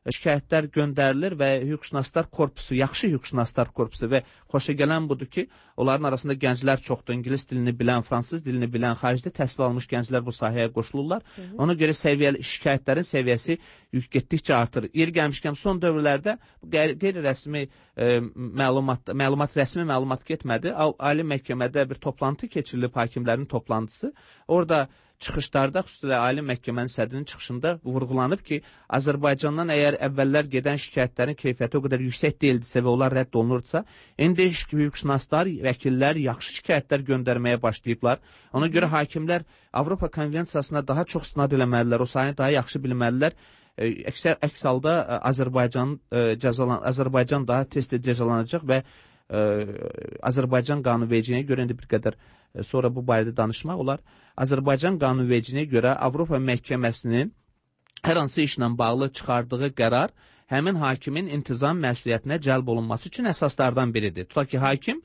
Speaker 12: şikayətlər göndərilir və hüquqşünaslar korpusu, yaxşı hüquqşünaslar korpusu və xoşagələn budur ki, onların arasında gənclər çoxdur, ingilis dilini bilən, fransız dilini bilən, xaricdə təhsil almış gənclər bu sahəyə qoşulurlar. Hı -hı. Ona görə səviyyəli şikayətlərin səviyyəsi getdikcə artır. Yeri gəlmişkən son dövrlərdə qeyri-rəsmi e, məlumat, məlumat rəsmi məlumat getmədi. Ali məhkəmədə bir toplantı keçirilib, hakimlərin toplantısı. Orada çıxışlarda, xüsusilə Ali Məhkəmənin sədrinin çıxışında vurğulanıb ki, Azərbaycandan əgər əvvəllər gedən şikayətlərin keyfiyyəti o qədər yüksək deyildisə və onlar rədd olunursa, indi hüquqşünaslar, vəkillər yaxşı şikayətlər göndərməyə başlayıblar. Ona görə hakimlər Avropa Konvensiyasına daha çox istinad eləməlidirlər, o sahəni daha yaxşı bilməlidirlər. Əksər, əks halda Azərbaycan, cəzalan, Azərbaycan daha tez-tez cəzalanacaq və ə, Azərbaycan qanunvericiliyinə görə indi bir qədər ə, sonra bu barədə danışmaq olar. Azərbaycan qanunvericiliyinə görə Avropa Məhkəməsinin hər hansı işlə bağlı çıxardığı qərar həmin hakimin intizam məsuliyyətinə cəlb olunması üçün əsaslardan biridir. Tutaq ki, hakim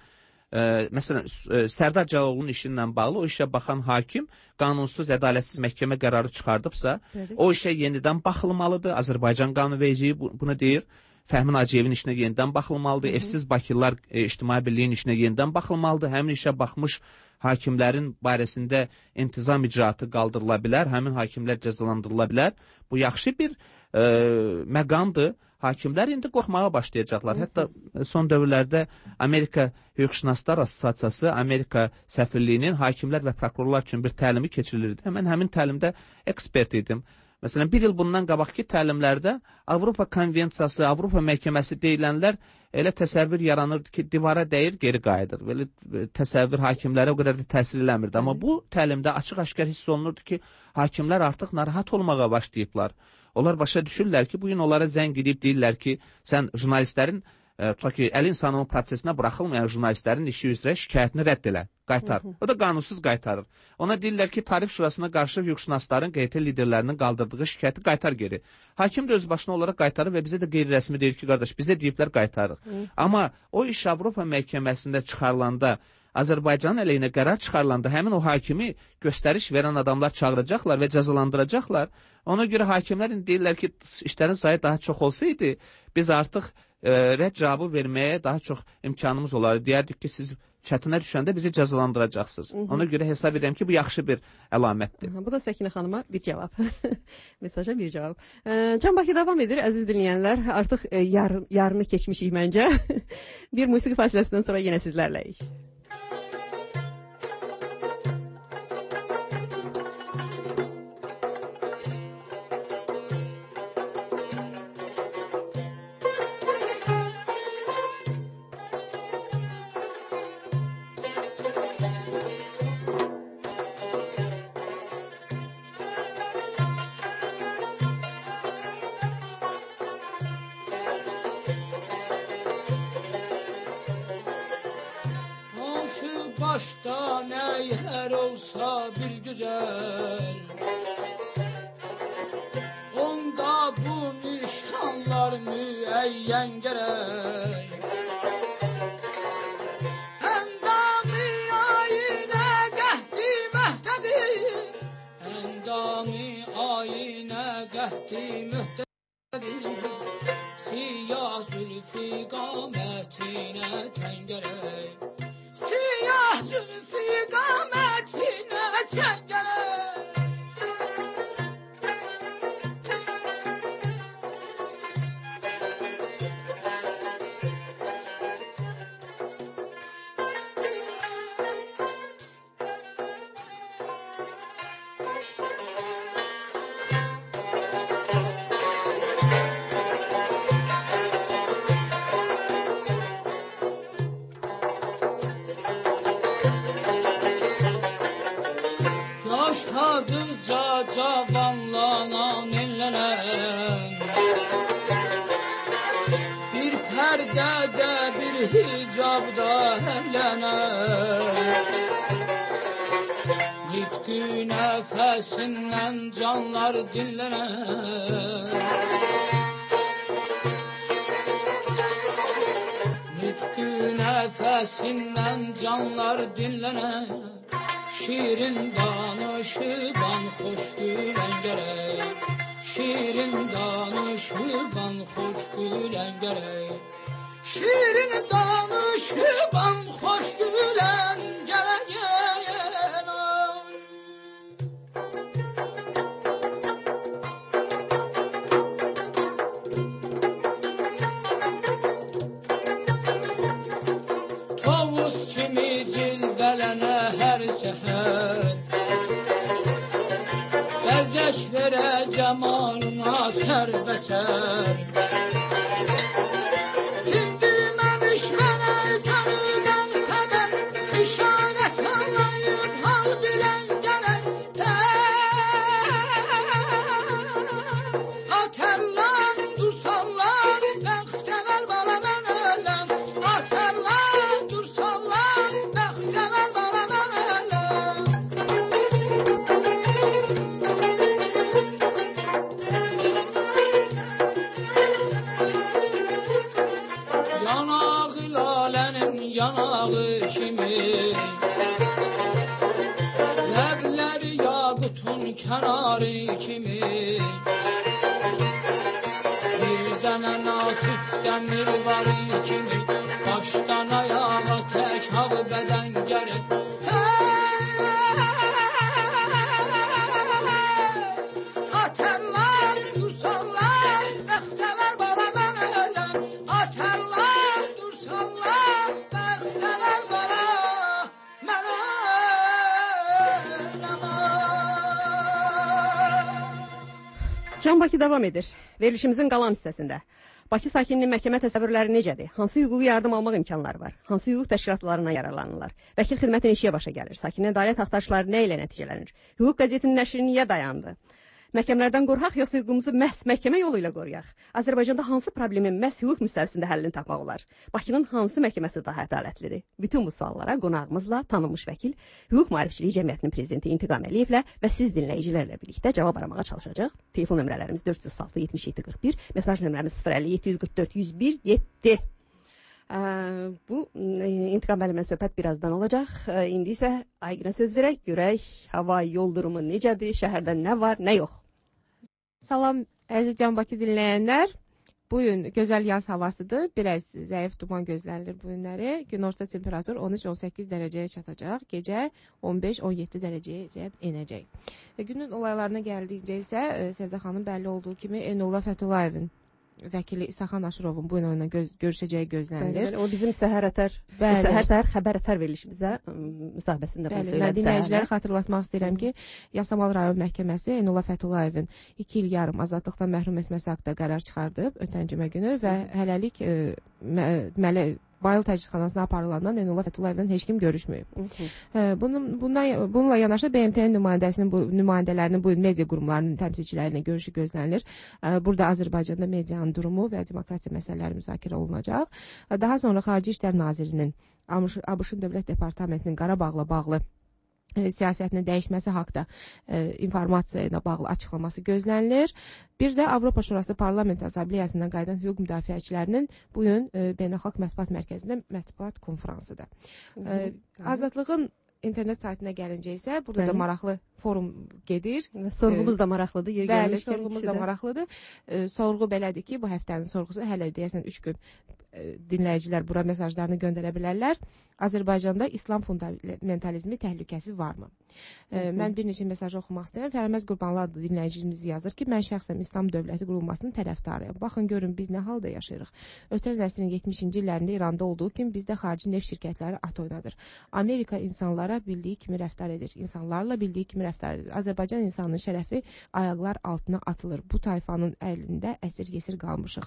Speaker 12: Ə, məsələn, Sərdar Cəlalovun işi ilə bağlı o işə baxan hakim qanunsuz, ədalətsiz məhkəmə qərarı çıxardıbsa, Bəli. o işə yenidən baxılmalıdır. Azərbaycan qanunvericiliyi bunu deyir. Fəhmin Hacıyevin işinə yenidən baxılmalıdır. Hı -hı. Evsiz Bakırlar e, İctimai Birliyin işinə yenidən baxılmalıdır. Həmin işə baxmış hakimlərin barəsində intizam icraatı qaldırıla bilər. Həmin hakimlər cəzalandırıla bilər. Bu yaxşı bir e, məqamdır. Hakimlər indi qorxmağa başlayacaqlar. Hətta son dövrlərdə Amerika Hüquqşünaslar Assosiasiyası, Amerika səfirliyinin hakimlər və prokurorlar üçün bir təlimi keçirilirdi. Mən həmin təlimdə ekspert idim. Məsələn, bir il bundan qabaqki təlimlərdə Avropa Konvensiyası, Avropa Məhkəməsi deyilənlər elə təsəvvür yaranırdı ki, divara dəyir, geri qayıdır. Belə təsəvvür hakimlərə o qədər də təsir eləmirdi. Amma bu təlimdə açıq-aşkar hiss olunurdu ki, hakimlər artıq narahat olmağa başlayıblar. Onlar başa düşürlər ki, bugün onlara zəng edib deyirlər ki, sən jurnalistlərin, e, tutaq ki, əl insanının prosesinə buraxılmayan jurnalistlərin işi üzrə şikayətini rədd elə, qaytar. O da qanunsuz qaytarır. Ona deyirlər ki, Tarif Şurasına qarşı hüquqşünasların Q T liderlərinin qaldırdığı şikayəti qaytar geri. Hakim də öz başına olaraq qaytarır və bizə də qeyri-rəsmi deyir ki, qardaş, bizə deyiblər qaytarıq. Hı. Amma o iş Avropa Məhkəməsində çıxarılanda, Azərbaycanın əleyhinə qərar çıxarılanda həmin o hakimi göstəriş verən adamlar çağıracaqlar və cəzalandıracaqlar. Ona görə hakimlər deyirlər ki, işlərin sayı daha çox olsaydı, biz artıq e, rədd cavabı verməyə daha çox imkanımız olar. Deyərdik ki, siz çətinə düşəndə bizi cəzalandıracaqsınız. Hı -hı. Ona görə hesab edirəm ki, bu yaxşı bir əlamətdir.
Speaker 5: Hı -hı. Bu da Səkinə xanıma bir cavab. Mesaja bir cavab. E, Can Bakı davam edir, əziz dinləyənlər. Artıq e, yar, yarını keçmişik məncə. Bir musiqi fasiləsindən sonra yenə sizlərləyik.
Speaker 14: Başda ne yer olsa bir güzel, onda bu nişanlar müeyyen gerek. Endami ayine gehdi mehtedi, endami ayine gehdi mehtedi, siyah zülfü qametine ten gerek. Siyah zülfü qametine çengele. Yaşadıkça cavanlanan ellenen, bir perdede bir hicabda ellenen, nitqü nefesinden canlar dinlenen, nitqü nefesinden canlar dinlenen, şirin danışıban hoş gülen gerek, şirin danışıban xoş gülən gərək. Şirin danışıban xoş gülən gərək. Tavus kimi cilvələnə hər səhər, Bəzək verə cəmalına sərbəsər. Dindirməmiş mənə gönüldən xəbər, İşarət anlayıb hal bilən gərək. Atərlər, dursallar, bəxtəvər bala mən öləm. Atərlər, dursallar, bəxtəvər bala mən öləm. Yanağı lalənin yanağı kimi, Ləbləri yaqutun kənarı kimi, Bir dənə nasif dəmir varı kimi, Başdan ayağa tək ağ bədən gəlir. Atərlər, dursallar, bəxtəvər bala mən öləm. Atərlər, dursallar, bəxtəvər bala mən öləm.
Speaker 5: Can Bakı davam edir. Verilişimizin qalan hissəsində. Bakı sakininin məhkəmə təsəvvürləri necədir? Hansı hüquqi yardım almaq imkanları var? Hansı hüquq təşkilatlarına yararlanırlar? Vəkil xidməti neçəyə başa gəlir? Sakinin ədalət axtarışları nə ilə nəticələnir? Hüquq qəzetinin nəşri niyə dayandı? Məhkəmələrdən qorxaq, yoxsa hüququmuzu məhz məhkəmə yolu ilə qoruyaq? Azərbaycanda hansı problemin məhz hüquq müstəvisində həllini tapmaq olar? Bakının hansı məhkəməsi daha ədalətlidir? Bütün bu suallara qonağımızla tanınmış vəkil, Hüquq Maarifçiliyi Cəmiyyətinin prezidenti İntiqam Əliyevlə və siz dinləyicilərlə birlikdə cavab aramağa çalışacaq. Telefon nömrələrimiz dörd yüz altı yetmiş yeddi qırx bir, mesaj nömrəmiz sıfır əlli yeddi yüz qırx dörd yüz bir yeddi. Bu İntiqam müəllimlə söhbət birazdan olacaq. İndi isə Aygünə söz verək, görək hava yol durumu necədir, şəhərdə nə var, nə yox.
Speaker 3: Salam əziz Can Bakı dinləyənlər. Bu gün gözəl yaz havasıdır. Biraz zəif duman gözlənilir bu günləri. Günorta temperatur on üç on səkkiz dərəcəyə çatacaq. Gecə on beş on yeddi dərəcəyə enəcək. Günün olaylarına gəldikcə isə Sevdə xanım bəlli olduğu kimi Enolla Fəthulayevin vəkili İsaxan Aşırovun bu oyuna göz, görüşəcəyi gözlənilir.
Speaker 5: Bəli, o bizim səhər-ətər, səhər-səhər xəbər-ətər verilişimizə müsahibəsində bunu söylədi.
Speaker 3: Mən dinləyiciləri xatırlatmaq istəyirəm ki, Yasamal rayon məhkəməsi Enolla Fəthulayevin iki il yarım azadlıqdan məhrum etməsi haqqında qərar çıxardıb ötən cümə günü və hələlik e, deməli Bayıl təcridxanasına aparılandan Enolla Fəthulayevdən heç kim görüşməyib. Bunun, bundan, bununla yanaşı B M T-nin nümayəndəsinin bu nümayəndələrinin bu media qurumlarının təmsilçilərinin görüşü gözlənilir. Burada Azərbaycanda medianın durumu və demokratiya məsələləri müzakirə olunacaq. Daha sonra Xarici İşlər Nazirinin ABŞ-ın Dövlət Departamentinin Qarabağla bağlı E, siyasətinin dəyişməsi haqda e, informasiya ilə bağlı açıqlaması gözlənilir. Bir də Avropa Şurası Parlament Assambleyasından qayıdan hüquq müdafiəçilərinin bu gün e, Beynəlxalq Mətbuat Mərkəzində mətbuat konfransıdır. E, Azadlığın internet saytına gəlincə isə burada Bəli. da maraqlı forum gedir.
Speaker 5: Sorğumuz da maraqlıdır. Yer
Speaker 3: Bəli, sorğumuz da maraqlıdır. E, sorğu belədir ki, bu həftənin sorğusu hələ deyəsən üç gün e, dinləyicilər bura mesajlarını göndərə bilərlər. Azərbaycanda İslam fundamentalizmi təhlükəsi varmı? E, mən bir neçə mesaj oxumaq istəyirəm. Fərəməz Qurbanlı adlı dinləyicimiz yazır ki, mən şəxsən İslam dövləti qurulmasının tərəfdarıyam. Baxın, görün biz nə halda yaşayırıq. Ötən əsrin yetmişinci illərində İranda olduğu kimi bizdə xarici neft şirkətləri at oynadır. Amerika insanlara bildiyi kimi rəftar edir. İnsanlarla bildiyi kimi rəftar edir. Azərbaycan insanının şərəfi ayaqlar altına atılır. Bu tayfanın əlində əsir yesir qalmışıq.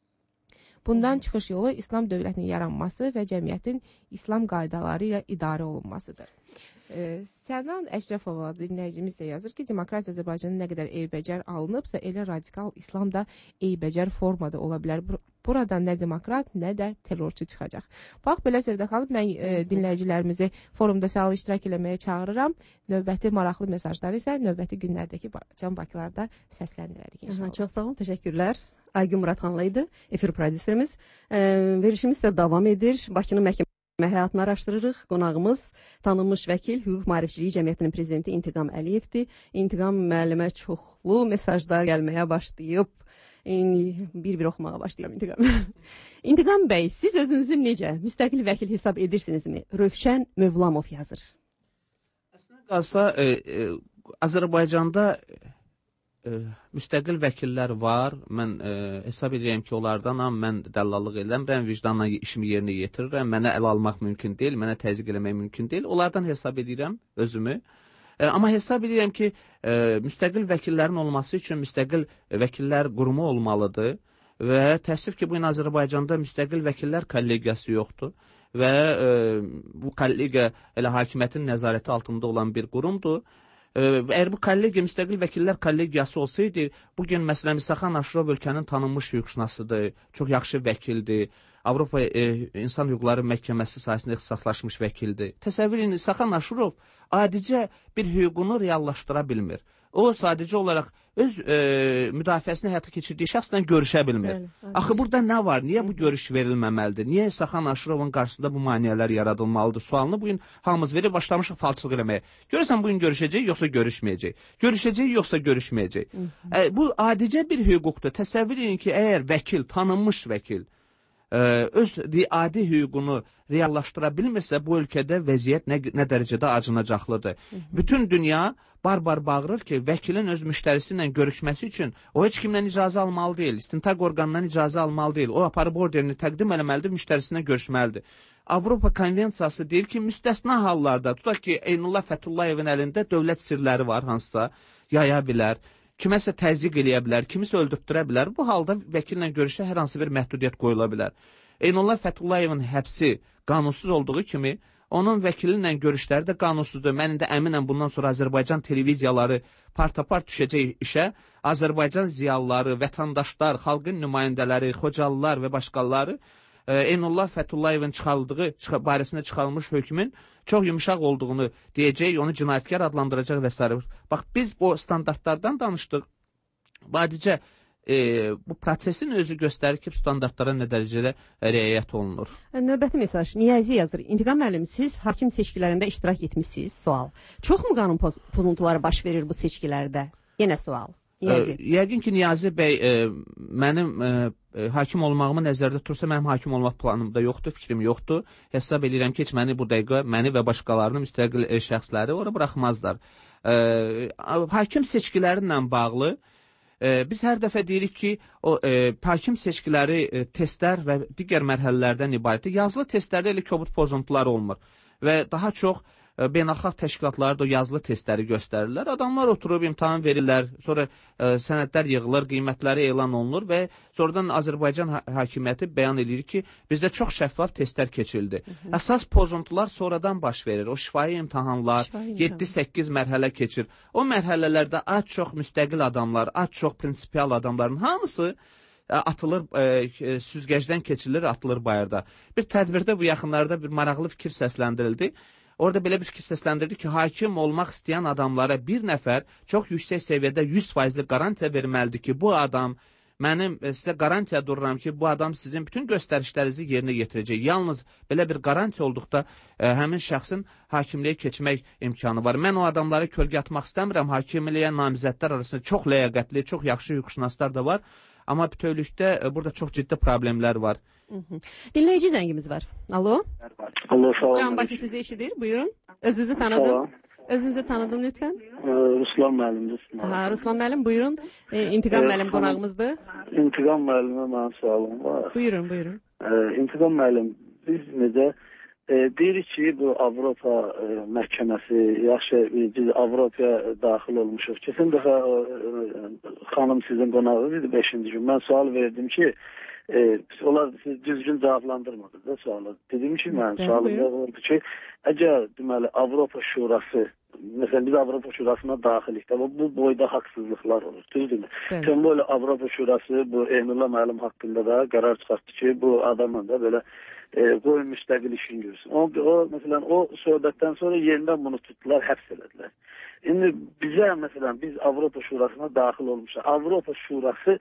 Speaker 3: Bundan çıxış yolu İslam dövlətinin yaranması və cəmiyyətin İslam qaydaları ilə idarə olunmasıdır. Ee, Sənan Əşrəfova dinləyicimiz də yazır ki, demokratiya Azərbaycanın nə qədər eybəcər alınıbsa, elə radikal İslam da eybəcər formada ola bilər. Buradan nə demokrat, nə də terrorçu çıxacaq. Bax, belə Sevdə xanım, mən e, dinləyicilərimizi forumda fəal iştirak eləməyə çağırıram. Növbəti maraqlı mesajları isə növbəti günlərdəki Can Bakılarda səsləndirərik inşallah.
Speaker 5: Çox sağ olun, təşəkkürlər. Aygün Muradxanlı idi, efir prodüserimiz. E, verişimiz də davam edir. Bakının məhkəmə həyatını araşdırırıq. Qonağımız tanınmış vəkil, Hüquq Maarifçiliyi Cəmiyyətinin prezidenti İntiqam Əliyevdir. İntiqam müəllimə çox çoxlu mesajlar gəlməyə başlayıb. Bir-bir oxumağa başlayıram İntiqam. İntiqam bəy, siz özünüzü necə müstəqil vəkil hesab edirsinizmi? Rövşən Mövlamov yazır.
Speaker 12: Əslində qalsa, e, e, Azərbaycanda e, müstəqil vəkillər var. Mən e, hesab edirəm ki, onlardan mən dəllallıq edirəm, mən vicdanla işimi yerinə yetirirəm. Mənə əl almaq mümkün deyil, mənə təzyiq eləmək mümkün deyil. Onlardan hesab edirəm özümü. E, amma hesab edirəm ki, e, müstəqil vəkillərin olması üçün müstəqil vəkillər qurumu olmalıdır və təəssüf ki, bu gün Azərbaycanda müstəqil vəkillər kollegiyası yoxdur və e, bu kollegiya elə hakimiyyətin nəzarəti altında olan bir qurumdur. E, əgər bu kollegiya müstəqil vəkillər kollegiyası olsaydı, bugün məsələn Misaxan Aşurov ölkənin tanınmış hüquqşünasıdır, çox yaxşı vəkildir. Avropa e, İnsan Hüquqları Məhkəməsi sayəsində ixtisaslaşmış vəkildir. Təsəvvür edin, Saxan Aşurov adicə bir hüququnu reallaşdıra bilmir. O sadəcə olaraq öz e, müdafiəsini həyata keçirdiyi şəxslə görüşə bilmir. Bəli, axı burada nə var? Niyə bu görüş verilməməlidir? Niyə Saxan Aşurovun qarşısında bu maneələr yaradılmalıdır? Sualını bugün hamımız verib başlamışıq falçılıq eləməyə. Görürsən bugün görüşəcək, yoxsa görüşməyəcək? Görüşəcək, yoxsa görüşməyəcək? E, bu adicə bir hüquqdur. Təsəvvür edin ki, əgər vəkil, tanınmış vəkil öz adi hüququnu reallaşdıra bilmirsə, bu ölkədə vəziyyət nə, nə dərəcədə acınacaqlıdır. Bütün dünya bar-bar bağırır ki, vəkilin öz müştərisi ilə görüşməsi üçün o heç kimdən icazə almalı deyil, istintaq orqanından icazə almalı deyil. O aparıb orderini təqdim eləməlidir, müştərisinə görüşməlidir. Avropa konvensiyası deyir ki, müstəsna hallarda, tutaq ki, Eynullah Fətullayevin əlində dövlət sirləri var, hansısa yaya bilər, kiməsə təzyiq eləyə bilər, kimisə öldürtdürə bilər. Bu halda vəkillə görüşə hər hansı bir məhdudiyyət qoyula bilər. Eynullah Fətullayevin həbsi qanunsuz olduğu kimi, onun vəkillə görüşləri də qanunsuzdur. Mən indi əminəm bundan sonra Azərbaycan televiziyaları partapart düşəcək işə, Azərbaycan ziyalıları, vətəndaşlar, xalqın nümayəndələri, xocalılar və başqaları Eynullah Fətullayevin çıxarıldığı, çıxa, barəsində çıxarılmış hökmün çox yumuşaq olduğunu deyəcək, onu cinayətkar adlandıracaq və s. Bax, biz o standartlardan danışdıq. Badicə, e, bu prosesin özü göstərir ki, standartlara nə dərəcədə riayət olunur.
Speaker 5: Növbəti mesaj, Niyazi yazır. İntiqam müəllim, siz hakim seçkilərində iştirak etmişsiniz? Sual. Çoxmu qanun poz pozuntuları baş verir bu seçkilərdə? Yenə sual.
Speaker 12: Niyazi. E, yəqin ki, Niyazi bəy, e, mənim e, e, hakim olmağımı nəzərdə tutursa, mənim hakim olmaq planımda yoxdur, fikrim yoxdur. Hesab edirəm ki, heç məni bu dəqiqə, məni və başqalarını müstəqil e, şəxsləri ora buraxmazlar. E, hakim seçkiləri ilə bağlı e, biz hər dəfə deyirik ki, o e, hakim seçkiləri e, testlər və digər mərhələlərdən ibarətdir. Yazılı testlərdə elə kobud pozuntular olmur və daha çox beynəlxalq təşkilatları da o yazılı testləri göstərirlər. Adamlar oturub imtahan verirlər, sonra e, sənədlər yığılır, qiymətləri elan olunur və sonradan Azərbaycan ha hakimiyyəti bəyan edir ki, bizdə çox şəffaf testlər keçirildi. Hı -hı. Əsas pozuntular sonradan baş verir. O şifahi imtahanlar yeddi səkkiz mərhələ keçir. O mərhələlərdə az çox müstəqil adamlar, az çox prinsipial adamların hamısı atılır, e, süzgəcdən keçirilir, atılır bayırda. Bir tədbirdə bu yaxınlarda bir maraqlı fikir səsləndirildi. Orada belə bir fikir səsləndirdi ki, hakim olmaq istəyən adamlara bir nəfər çox yüksək səviyyədə yüz faizli qarantiya verməlidir ki, bu adam, mənim sizə qarantiya dururam ki, bu adam sizin bütün göstərişlərinizi yerinə yetirəcək. Yalnız belə bir qarantiya olduqda ə, həmin şəxsin hakimliyə keçmək imkanı var. Mən o adamları kölgə atmaq istəmirəm. Hakimliyə namizədlər arasında çox ləyaqətli, çox yaxşı hüquqşünaslar da var. Amma bütövlükdə ə, burada çox ciddi problemlər var.
Speaker 5: Hı -hı. Dinləyici zəngimiz var. Alo.
Speaker 15: Alo, salam.
Speaker 5: Can Bakı sizi eşidir. Buyurun. Özünüzü tanıdın. Özünüzü tanıdın lütfen.
Speaker 15: Ee, Ruslan müəllimdir.
Speaker 5: Ha, Ruslan müəllim buyurun. Ee, İntiqam müəllim qonağımızdır.
Speaker 15: İntiqam müəllimə mənim sualım var.
Speaker 5: Buyurun, buyurun.
Speaker 15: Ee, İntiqam müəllim, biz necə e, deyirik ki, bu Avropa e, məhkəməsi, yaxşı biz Avropaya daxil olmuşuq. Keçən dəfə e, xanım sizin qonağınız idi beşinci gün. Mən sual verdim ki, E, onlar siz düzgün cavablandırmadınız da sualı. Dedim ki, mən sualım oldu ki, əgər deməli Avropa Şurası, məsələn biz Avropa Şurasına daxilikdə bu, bu boyda haqsızlıqlar olur. Düzdürmü? Tüm böyle Avropa Şurası bu Eynullah müəllim haqqında da qərar çıxartdı ki, bu adamın da belə e, qoy müstəqil işin görsün. O, o məsələn o söhbətdən sonra yenidən bunu tutdular, həbs elədilər. İndi bizə məsələn biz Avropa Şurasına daxil olmuşuz. Avropa Şurası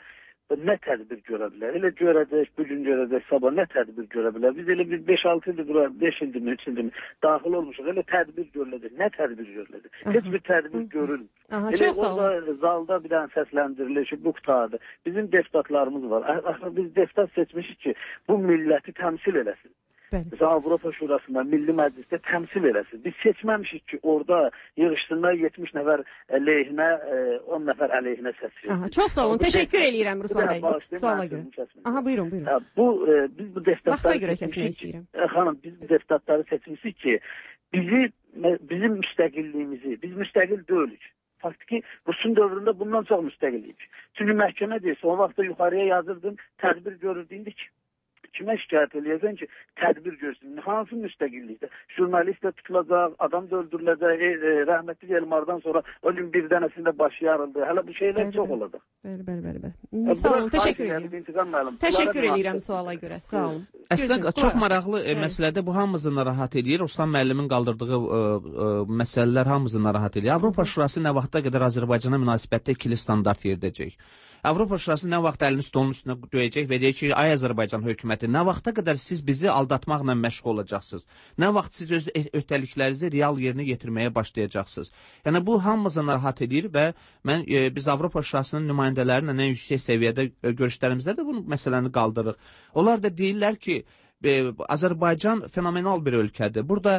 Speaker 15: nə tədbir görə bilər? Elə görəcək, bugün görəcək, sabah nə tədbir görə bilər? Biz elə bir beş altı ildir bura, beş ildir mi, üç ildir mi daxil olmuşuq. Elə tədbir görüləcək. Nə tədbir görüləcək? Heç bir tədbir görülmür. Elə orada zalda bir dənə səsləndirilir ki, bu qutadır. Bizim deputatlarımız var. Axı biz deputat seçmişik ki, bu milləti təmsil eləsin. Mesela Avropa Şurasında, Milli Məclisdə təmsil eləsin. Biz seçməmişik ki, orada yığışsınlar yetmiş nəfər əleyhinə, on nəfər əleyhinə səs verir.
Speaker 5: Çox sağ olun. Təşəkkür eləyirəm Ruslan bəy. Suala görə. Aha, buyurun, buyurun.
Speaker 15: Ya, bu e, biz bu deputatları
Speaker 5: görə kəsmək istəyirəm.
Speaker 15: Xanım, biz bu deputatları seçmişik ki, bizi bizim müstəqilliyimizi, biz müstəqil deyilik. Faktiki Rusun dövründə bundan çox müstəqilliyik. Çünki məhkəmə deyirsə, o vaxtda yuxarıya yazırdım, tədbir görürdüyündə ki, kimə şikayət eləyəcəksən ki, tədbir görsün. Hansı müstəqillikdə? Jurnalist də tutulacaq, adam da öldürüləcək, e, e, rəhmətli Elmardan sonra o gün bir dənəsində başı yarıldı. Hələ bu şeylər bəli, çox bəli. olacaq.
Speaker 5: Bəli, bəli, bəli. bəli. Sağ olun, təşəkkür edirəm. Təşəkkür edirəm suala görə. Sağ olun.
Speaker 12: Əslində çox maraqlı e, məsələdə bu hamımızı narahat edir. Ruslan müəllimin qaldırdığı e, e, məsələlər hamımızı narahat edir. Avropa Şurası nə vaxta qədər Azərbaycana münasibətdə ikili standart yeridəcək? Avropa Şurası nə vaxt əlini stolun üstünə döyəcək və deyəcək ki, ay Azərbaycan hökuməti, nə vaxta qədər siz bizi aldatmaqla məşğul olacaqsınız? Nə vaxt siz öz öhdəliklərinizi real yerinə yetirməyə başlayacaqsınız? Yəni, bu hamımızı narahat edir və mən e, biz Avropa Şurasının nümayəndələrinin ən yüksək səviyyədə e, görüşlərimizdə də bu məsələni qaldırırıq. Onlar da deyirlər ki, e, Azərbaycan fenomenal bir ölkədir. Burada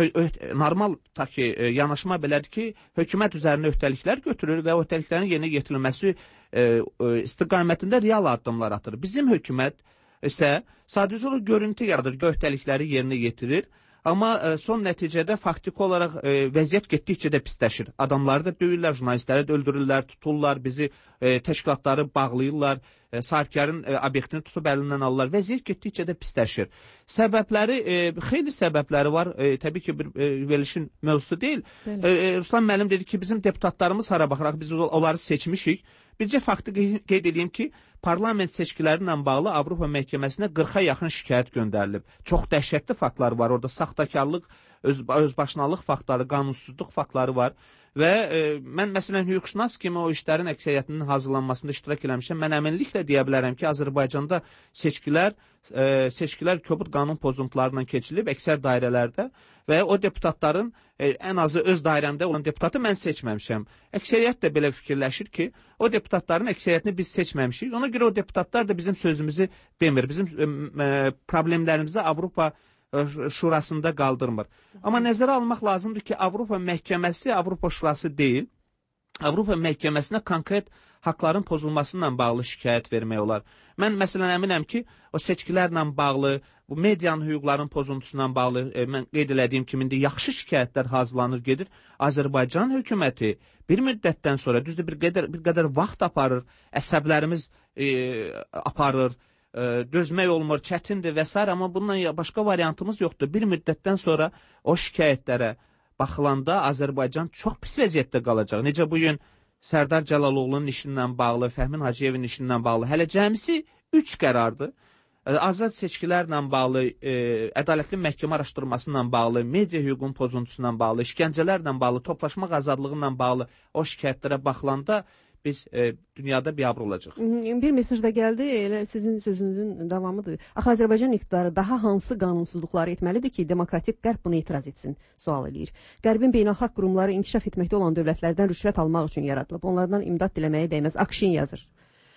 Speaker 12: normal ta ki, e, yanaşma belədir ki, hökumət üzərinə öhdəliklər götürür və öhdəliklərin yerinə yetirilməsi E, e, istiqamətində real addımlar atır. Bizim hökumət isə sadəcə olaraq görüntü yaradır, öhdəlikləri yerinə yetirir. Amma e, son nəticədə faktiki olaraq e, vəziyyət getdikcə də pisləşir. Adamları da döyürlər, jurnalistləri də öldürürlər, tuturlar, bizi e, təşkilatları bağlayırlar, e, sahibkarın e, obyektini tutub əlindən alırlar. Vəziyyət getdikcə də pisləşir. Səbəbləri, e, xeyli səbəbləri var. E, təbii ki, bir e, verilişin mövzusu deyil. E, e, Ruslan müəllim dedi ki, bizim deputatlarımız hara baxaraq biz onları seçmişik. Bircə faktı qeyd edeyim ki, parlament seçkiləri ilə bağlı Avropa məhkəməsinə qırxa yaxın şikayət göndərilib. Çox dəhşətli faktlar var. Orada saxtakarlıq, öz, özbaşınalıq faktları, qanunsuzluq faktları var. Və e, mən məsələn hüquqşünas kimi o işlərin əksəriyyətinin hazırlanmasında iştirak eləmişəm. Mən əminliklə deyə bilərəm ki, Azərbaycanda seçkilər, e, seçkilər kobud qanun pozuntularından keçilib əksər dairələrdə və o deputatların e, ən azı öz dairəmdə olan deputatı mən seçməmişəm. Əksəriyyət də belə fikirləşir ki, o deputatların əksəriyyətini biz seçməmişik. Ona görə o deputatlar da bizim sözümüzü demir. Bizim e, problemlərimizi Avropa Şurasında qaldırmır. Amma nəzərə almaq lazımdır ki, Avropa məhkəməsi Avropa Şurası deyil. Avropa məhkəməsinə konkret haqların pozulmasıyla bağlı şikayət vermək olar. Mən məsələn əminəm ki, o seçkilərlə bağlı, bu medianın hüquqların pozuntusundan bağlı, e, mən qeyd elədiyim kimi indi yaxşı şikayətlər hazırlanır, gedir. Azərbaycan hökuməti bir müddətdən sonra, düzdür bir qədər, bir qədər vaxt aparır, əsəblərimiz e, aparır, dözmək olmur, çətindir və s. Amma bundan başqa variantımız yoxdur. Bir müddətdən sonra o şikayətlərə baxılanda Azərbaycan çox pis vəziyyətdə qalacaq. Necə bugün Sərdar Cəlaloğlu'nun işinlə bağlı, Fəhmin Hacıyevin işinlə bağlı, hələ cəmisi üç qərardır. Azad seçkilərlə bağlı, e, ədalətli məhkəmə araşdırmasıyla bağlı, media hüququn pozuntusundan bağlı, işgəncələrlə bağlı, toplaşmaq azadlığı ilə bağlı o şikayətlərə baxılanda biz e, dünyada biabr olacaq.
Speaker 5: Bir mesaj da gəldi, elə sizin sözünüzün davamıdır. Axı Azərbaycan iqtidarı daha hansı qanunsuzluqları etməlidir ki, demokratik qərb bunu etiraz etsin, sual eləyir. Qərbin beynəlxalq qurumları inkişaf etməkdə olan dövlətlərdən rüşvət almaq üçün yaradılıb. Onlardan imdad diləməyə dəyməz. Akşin yazır.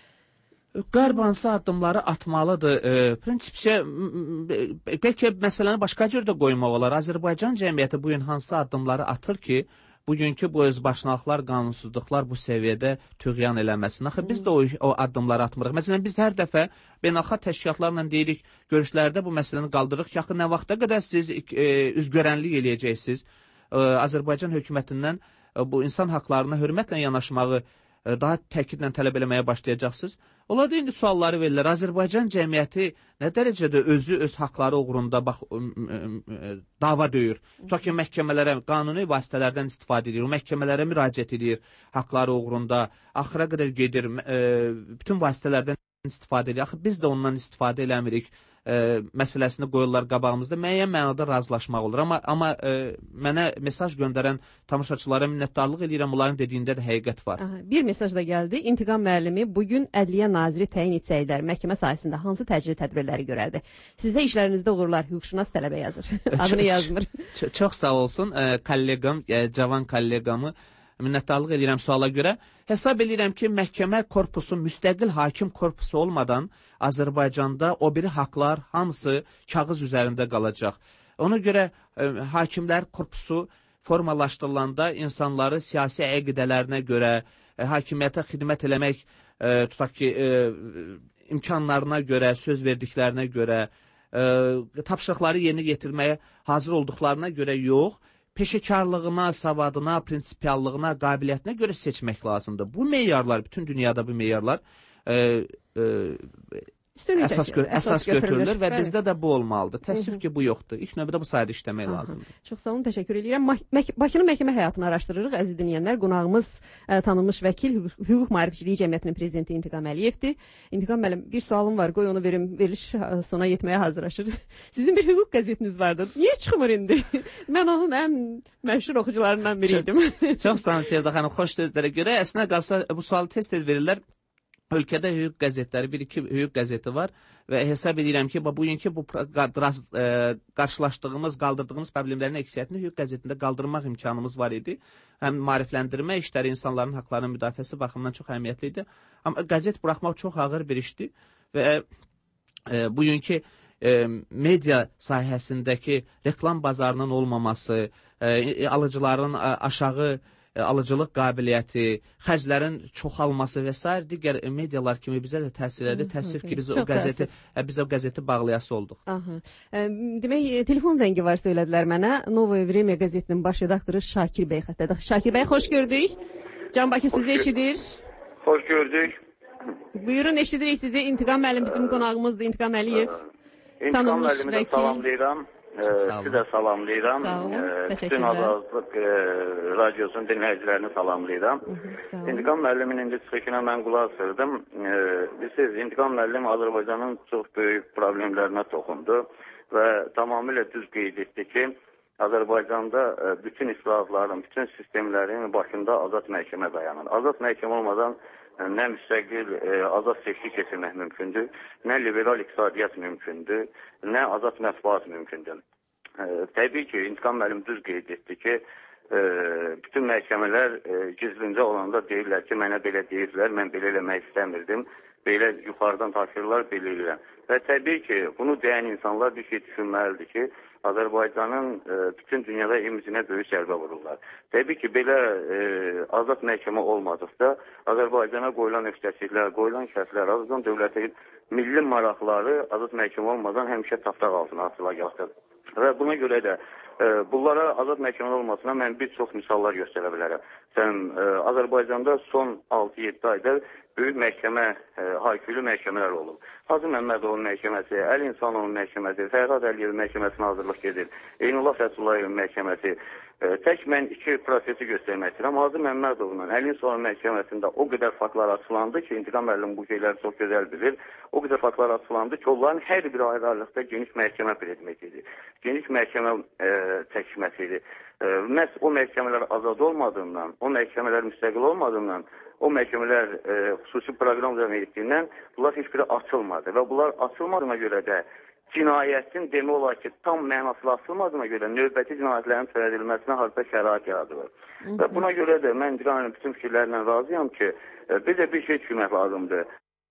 Speaker 12: Qərb hansı addımları atmalıdır? E, prinsipcə, bəlkə məsələni başqa cür də qoymaq olar. Azərbaycan cəmiyyəti bu gün hansı addımları atır ki, bugünkü bu özbaşınalıqlar, qanunsuzluqlar bu səviyyədə tüğyan eləməsin. Axı biz də o, o addımları atmırıq. Məsələn, biz hər dəfə beynəlxalq təşkilatlarla deyirik, görüşlərdə bu məsələni qaldırırıq ki, axı nə vaxta qədər siz e, üzgörənlik eləyəcəksiniz, e, Azərbaycan hökumətindən e, bu insan haqlarına hörmətlə yanaşmağı e, daha təkidlə tələb eləməyə başlayacaqsınız. Onlar da indi sualları verirlər. Azərbaycan cəmiyyəti nə dərəcədə özü öz haqları uğrunda bax, ə, ə, ə, dava döyür. Tutaq ki, məhkəmələrə, qanuni vasitələrdən istifadə edir, o məhkəmələrə müraciət edir haqları uğrunda, axıra qədər gedir, ə, bütün vasitələrdən istifadə edir. Axı biz də ondan istifadə eləmirik. e, məsələsini qoyurlar qabağımızda, müəyyən mənada razılaşmaq olur. Amma, amma e, mənə mesaj göndərən tamaşaçılara minnətdarlıq edirəm, onların dediyində də həqiqət var.
Speaker 5: Aha, bir mesaj da gəldi. İntiqam müəllimi bugün Ədliyyə Naziri təyin etsəylər məhkəmə sahəsində hansı təcili tədbirləri görərdi? Sizdə işlərinizdə uğurlar, hüquqşünas tələbə yazır. Adını yazmır.
Speaker 12: Çox, çox sağ olsun e, kollegam, e, cavan kollegamı minnətdarlıq edirəm suala görə. Hesab edirəm ki, məhkəmə korpusu, müstəqil hakim korpusu olmadan Azərbaycanda o biri haqlar hamısı kağız üzərində qalacaq. Ona görə e, hakimlər korpusu formalaşdırılanda insanları siyasi əqidələrinə görə, e, hakimiyyətə xidmət eləmək, e, tutaq ki, e, imkanlarına görə, söz verdiklərinə görə, e, tapşırıqları yerinə yetirməyə hazır olduqlarına görə yox, peşəkarlığına, savadına, prinsipiallığına, qabiliyyətinə görə seçmək lazımdır. Bu meyarlar, bütün dünyada bu meyarlar e, e, əsas, gö əsas götürülür və bəli. Bizdə də bu olmalıdır. Təəssüf ki, bu yoxdur. İlk növbədə bu sayədə işləmək Aha. lazımdır.
Speaker 5: Çox sağ olun, təşəkkür edirəm. Bakının məhkəmə həyatını araşdırırıq. Əziz dinləyənlər, qonağımız ə, tanınmış vəkil, hüquq, hüquq maarifçiliyi cəmiyyətinin prezidenti İntiqam Əliyevdir. İntiqam müəllim, bir sualım var, qoy onu verim, veriliş sona yetməyə hazırlaşır. Sizin bir hüquq qəzetiniz vardı. Niyə çıxmır indi? Mən onun ən məşhur oxucularından biriydim.
Speaker 12: Çox, çox sağ olun Sevda xanım, xoş sözlərə görə. Əslində qalsa bu sualı tez-tez verirlər. Ölkədə hüquq qəzetləri, bir-iki hüquq qəzeti var və hesab edirəm ki, bugünkü bu qarşılaşdığımız, qaldırdığımız problemlərin əksəriyyətini hüquq qəzetində qaldırmaq imkanımız var idi. Həm maarifləndirmə işləri, insanların haqlarının müdafiəsi baxımından çox əhəmiyyətli idi. Amma qəzet buraxmaq çox ağır bir işdir və e, bugünkü e, media sahəsindəki reklam bazarının olmaması, e, alıcıların aşağı alıcılıq qabiliyyəti, xərclərin çoxalması və s. digər medialar kimi bizə də təsir edir. Təəssüf ki, biz o qəzeti, biz o qəzeti bağlayası olduq.
Speaker 5: Aha. E, demək, telefon zəngi var söylədilər mənə. Novoye Vremya qəzetinin baş redaktoru Şakir bəy xətdədir. Şakir bəy, xoş gördük. Can Bakı sizi eşidir.
Speaker 16: Xoş gördük.
Speaker 5: Buyurun, eşidirik sizi. İntiqam müəllim bizim qonağımızdır, İntiqam Əliyev.
Speaker 16: İntiqam müəllimi də salamlayıram. Sizi də salamlayıram. Bütün Azadlıq e, radyosunun dinləyicilərini salamlayıram. İntiqam müəllimin indi çıxışına mən qulaq asırdım. E, Siz, İntiqam müəllim Azərbaycanın çox böyük problemlərinə toxundu və tamamilə düz qeyd etdi ki, Azərbaycanda e, bütün islahatların, bütün sistemlərin başında azad məhkəmə dayanır. Azad məhkəmə olmadan nə müstəqil e, azad seçki keçirmək mümkündür, nə liberal iqtisadiyyat mümkündür, nə azad mətbuat mümkündür. E, təbii ki, İntiqam müəllim düz qeyd etdi ki, e, bütün məhkəmələr e, gizlincə olanda deyirlər ki, mənə belə deyirlər, mən belə eləmək istəmirdim, belə yuxarıdan tapşırırlar, belə eləyirəm. Və təbii ki, bunu deyən insanlar bir şey düşünməlidir ki, Azərbaycanın e, bütün dünyada imicinə böyük zərbə vururlar. Təbii ki, belə e, azad məhkəmə olmadıqda Azərbaycana qoyulan öhdəçiliklər, qoyulan şərtlər, Azərbaycan dövləti milli maraqları azad məhkəmə olmadan həmişə taftaq altına atılacaqdır. Və buna görə də e, bunlara azad məhkəmə olmasına mən bir çox misallar göstərə bilərəm. Sən e, Azərbaycanda son altı yeddi ayda böyük məhkəmə, e, haykülü məhkəmələr olub. Hacı Məmmədovun məhkəməsi, Əli İnsanovun məhkəməsi, Fərhad Əliyevin məhkəməsinə hazırlıq gedir, Eynullah Fəsullayevin məhkəməsi. E, tək mən iki prosesi göstərmək istəyirəm. Hacı Məmmədovla Əli İnsanovun məhkəməsində o qədər faktlar açıqlandı ki, İntiqam müəllim bu şeyləri çox gözəl bilir. O qədər faktlar açıqlandı ki, onların hər bir ayrılıqda geniş məhkəmə predmetidir. Geniş məhkəmə e, çəkməsidir. E, məhz o məhkəmələr azad olmadığından, o məhkəmələr müstəqil olmadığından, o məhkəmələr e, xüsusi proqram üzrə etdiyindən bunlar heç biri açılmadı və bunlar açılmadığına görə də cinayətin demək olar ki, tam mənasıyla açılmadığına görə növbəti cinayətlərin törədilməsinə harca şərait yaradılır. Və buna görə də mən İntiqam bütün fikirlərlə razıyam ki, e, bizə bir şey düşünmək lazımdır.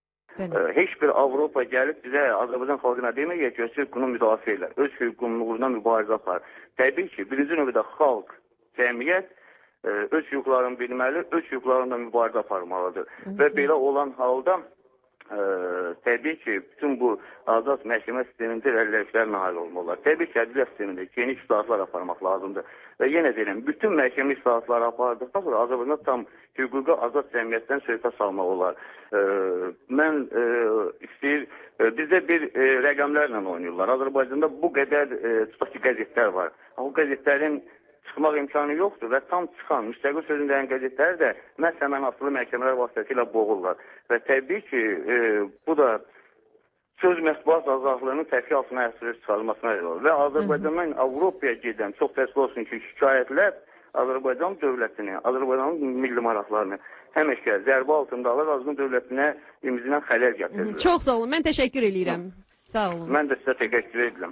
Speaker 16: E, heç bir Avropa gəlib bizə Azərbaycan xalqına deməyək ki, siz bunu müdafiə edər, öz hüquqlarına mübarizə apar. Təbii ki, birinci növbədə xalq, cəmiyyət öz hüquqlarını bilməli, öz hüquqlarında mübarizə aparmalıdır. Hı -hı. Və belə olan halda e, təbii ki, bütün bu azad məhkəmə sistemində irəliləşlər nail olmalılar. Təbii ki, ədliyyə sistemində geniş islahatlar aparmaq lazımdır. Və yenə deyirəm, bütün məhkəmə islahatları apardıqdan sonra Azərbaycanda tam hüquqi azad cəmiyyətdən söhbət salmaq olar. E, mən e, istəyir, e, bizdə bir e, rəqəmlərlə oynayırlar. Azərbaycanda bu qədər e, tutaq ki, qəzetlər var. O qəzetlərin çıxmaq imkanı yoxdur və tam çıxan, müstəqil sözün deyən qəzetləri də məhz həmən asılı məhkəmələr vasitəsilə boğurlar. Və təbii ki, e, bu da söz mətbuat azadlığının təhlükə altına əsir çıxarılmasına olur. Və Azərbaycandan Avropaya gedən çox təəssüf olsun ki, şikayətlər Azərbaycan dövlətini, Azərbaycanın milli maraqlarını həmişə zərbə altında alır, Azərbaycan dövlətinə imizindən xələl gətirir.
Speaker 5: Çox sağ olun, mən təşəkkür edirəm. Sağ olun.
Speaker 16: Mən də sizə təşəkkür edirəm.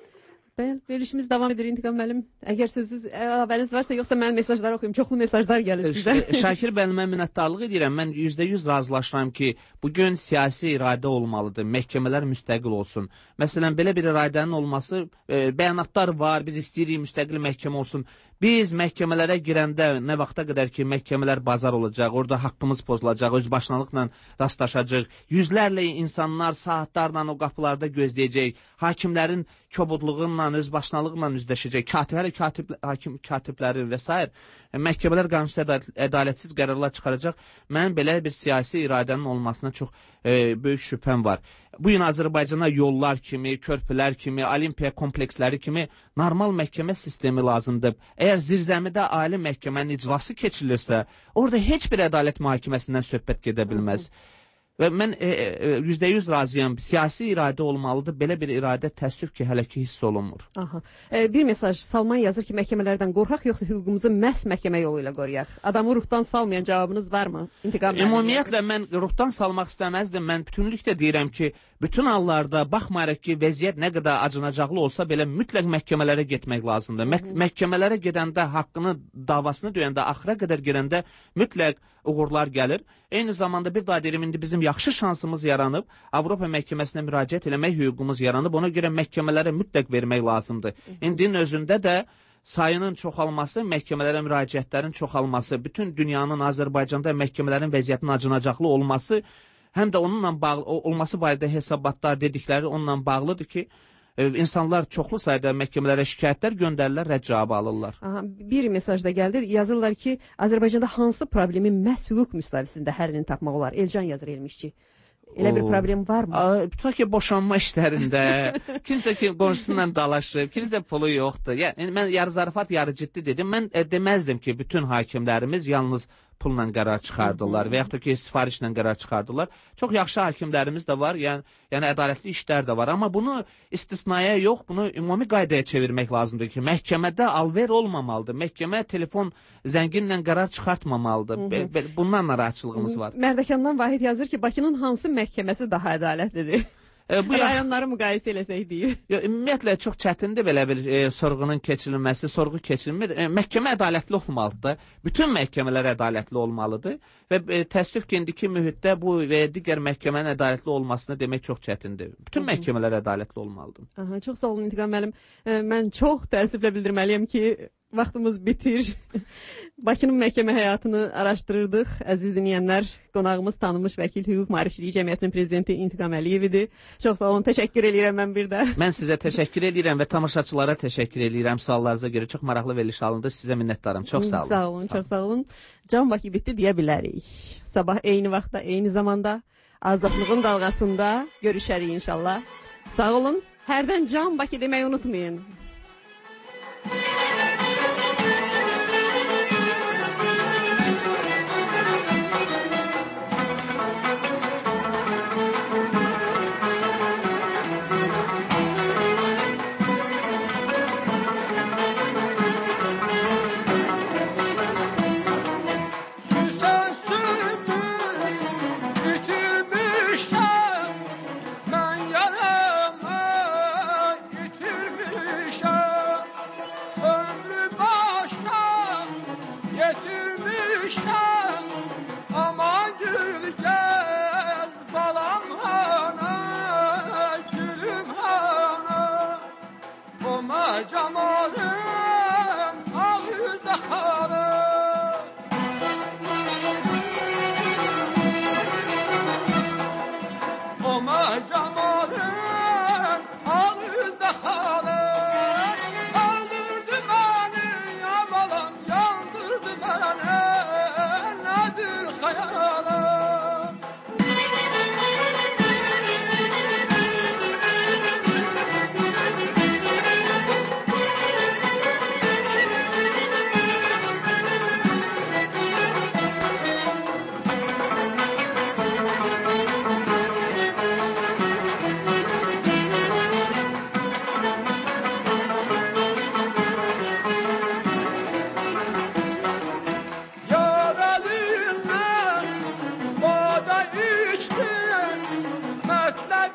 Speaker 5: Bəli, verilişimiz davam edir İntiqam müəllim. Əgər sözsüz əlavəniz varsa, yoxsa mən mesajları oxuyum. Çoxlu mesajlar gəlir sizə.
Speaker 12: Şakir müəllimə minnətdarlıq edirəm. Mən yüzdə yüz razılaşıram ki, bugün siyasi iradə olmalıdır. Məhkəmələr müstəqil olsun. Məsələn, belə bir iradənin olması, e, bəyanatlar var, biz istəyirik müstəqil məhkəmə olsun. Biz məhkəmələrə girəndə nə vaxta qədər ki, məhkəmələr bazar olacaq, orada haqqımız pozulacaq, özbaşınalıqla rastlaşacaq, yüzlərlə insanlar saatlarla o qapılarda gözləyəcək, hakimlərin kobudluğunla, özbaşınalıqla üzləşəcək, katibləri, katib, hakim katibləri və s. Məhkəmələr qanunsuz ədalətsiz qərarlar çıxaracaq. Mən belə bir siyasi iradənin olmasına çox e, böyük şübhəm var. Bu gün Azərbaycana yollar kimi, körpülər kimi, olimpiya kompleksləri kimi normal məhkəmə sistemi lazımdır. Əgər zirzəmidə ali məhkəmənin iclası keçirilirsə, orada heç bir ədalət mühakiməsindən söhbət gedə bilməz. Və mən e, e, yüzdə yüz razıyam. Siyasi iradə olmalıdır. Belə bir iradə təəssüf ki, hələ ki hiss olunmur.
Speaker 5: Aha. E, bir mesaj. Salman yazır ki, məhkəmələrdən qorxaq, yoxsa hüququmuzu məhz məhkəmə yolu ilə qoruyaq? Adamı ruhdan salmayan cavabınız varmı? İntiqam
Speaker 12: Ümumiyyətlə, mən ruhdan salmaq istəməzdim. Mən bütünlükdə deyirəm ki, bütün hallarda baxmayaraq ki, vəziyyət nə qədər acınacaqlı olsa belə mütləq məhkəmələrə getmək lazımdır. Mə məhkəmələrə gedəndə, haqqını, davasını döyəndə, axıra qədər gedəndə mütləq uğurlar gəlir. Eyni zamanda bir daha deyirəm, indi bizim yaxşı şansımız yaranıb, Avropa məhkəməsinə müraciət eləmək hüququmuz yaranıb, ona görə məhkəmələrə mütləq vermək lazımdır. İndinin özündə də sayının çoxalması, məhkəmələrə müraciətlərin çoxalması, bütün dünyanın Azərbaycanda məhkəmələrin vəziyyətinin acınacaqlı olması, həm də onunla bağlı olması barədə hesabatlar dedikləri onunla bağlıdır ki, İnsanlar çoxlu sayda məhkəmələrə şikayətlər göndərirlər, rədd cavabı alırlar.
Speaker 5: Aha, bir mesaj da gəldi. Yazırlar ki, Azərbaycanda hansı problemin məhz hüquq müstavisində həllini tapmaq olar? Elcan yazır Elmişçi. Elə bir problem varmı?
Speaker 12: Tutaq ki, boşanma işlərində, kimsə ki, qonşusunla dalaşıb, kimsə pulu yoxdur. Yəni, mən yarı zarafat, yarı ciddi dedim. Mən e, deməzdim ki, bütün hakimlərimiz yalnız pulla qərar çıxardırlar və yaxud da ki, sifarişlə qərar çıxardırlar. Çox yaxşı hakimlərimiz də var, yəni, yəni ədalətli işlər də var. Amma bunu istisnaya yox, bunu ümumi qaydaya çevirmək lazımdır ki, məhkəmədə alver olmamalıdır. Məhkəmə telefon zənginlə qərar çıxartmamalıdır. Hı -hı. Bundan narahatçılığımız var.
Speaker 5: Mərdəkandan Vahid yazır ki, Bakının hansı məhkəməsi daha ədalətlidir? E, bu rayonları müqayisə eləsək deyir.
Speaker 12: Ümumiyyətlə, çox çətindir belə bir e, sorğunun keçirilməsi, sorğu keçirilmir. E, məhkəmə ədalətli olmalıdır. Bütün məhkəmələr ədalətli olmalıdır. Və e, təəssüf ki, indiki mühitdə bu və digər məhkəmənin ədalətli olmasını demək çox çətindir. Bütün Hı -hı. məhkəmələr ədalətli olmalıdır.
Speaker 5: Aha, çox sağ olun İntiqam müəllim. E, mən çox təəssüflə bildirməliyəm ki, vaxtımız bitir. Bakının məhkəmə həyatını araşdırırdıq. Əziz dinləyənlər, qonağımız tanınmış vəkil Hüquq Maarifçiliyi Cəmiyyətinin prezidenti İntiqam Əliyev idi. Çox sağ olun, təşəkkür edirəm mən bir də.
Speaker 12: Mən sizə təşəkkür edirəm və tamaşaçılara təşəkkür edirəm. Suallarınıza görə çox maraqlı veriliş alındı. Sizə minnətdarım. Çox sağ olun.
Speaker 5: Sağ olun, çox sağ olun. Can Bakı bitdi deyə bilərik. Sabah eyni vaxtda, eyni zamanda Azadlığın dalğasında görüşərik inşallah. Sağ olun. Hərdən Can Bakı deməyi unutmayın.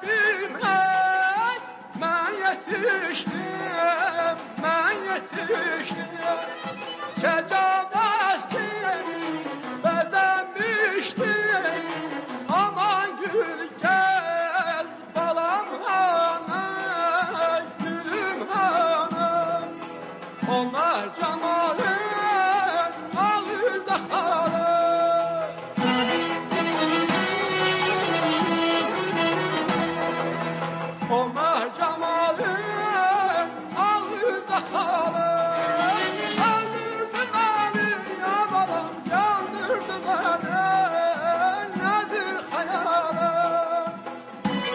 Speaker 17: Rəbbim, ey, mən yetişdim, mən yetişdim.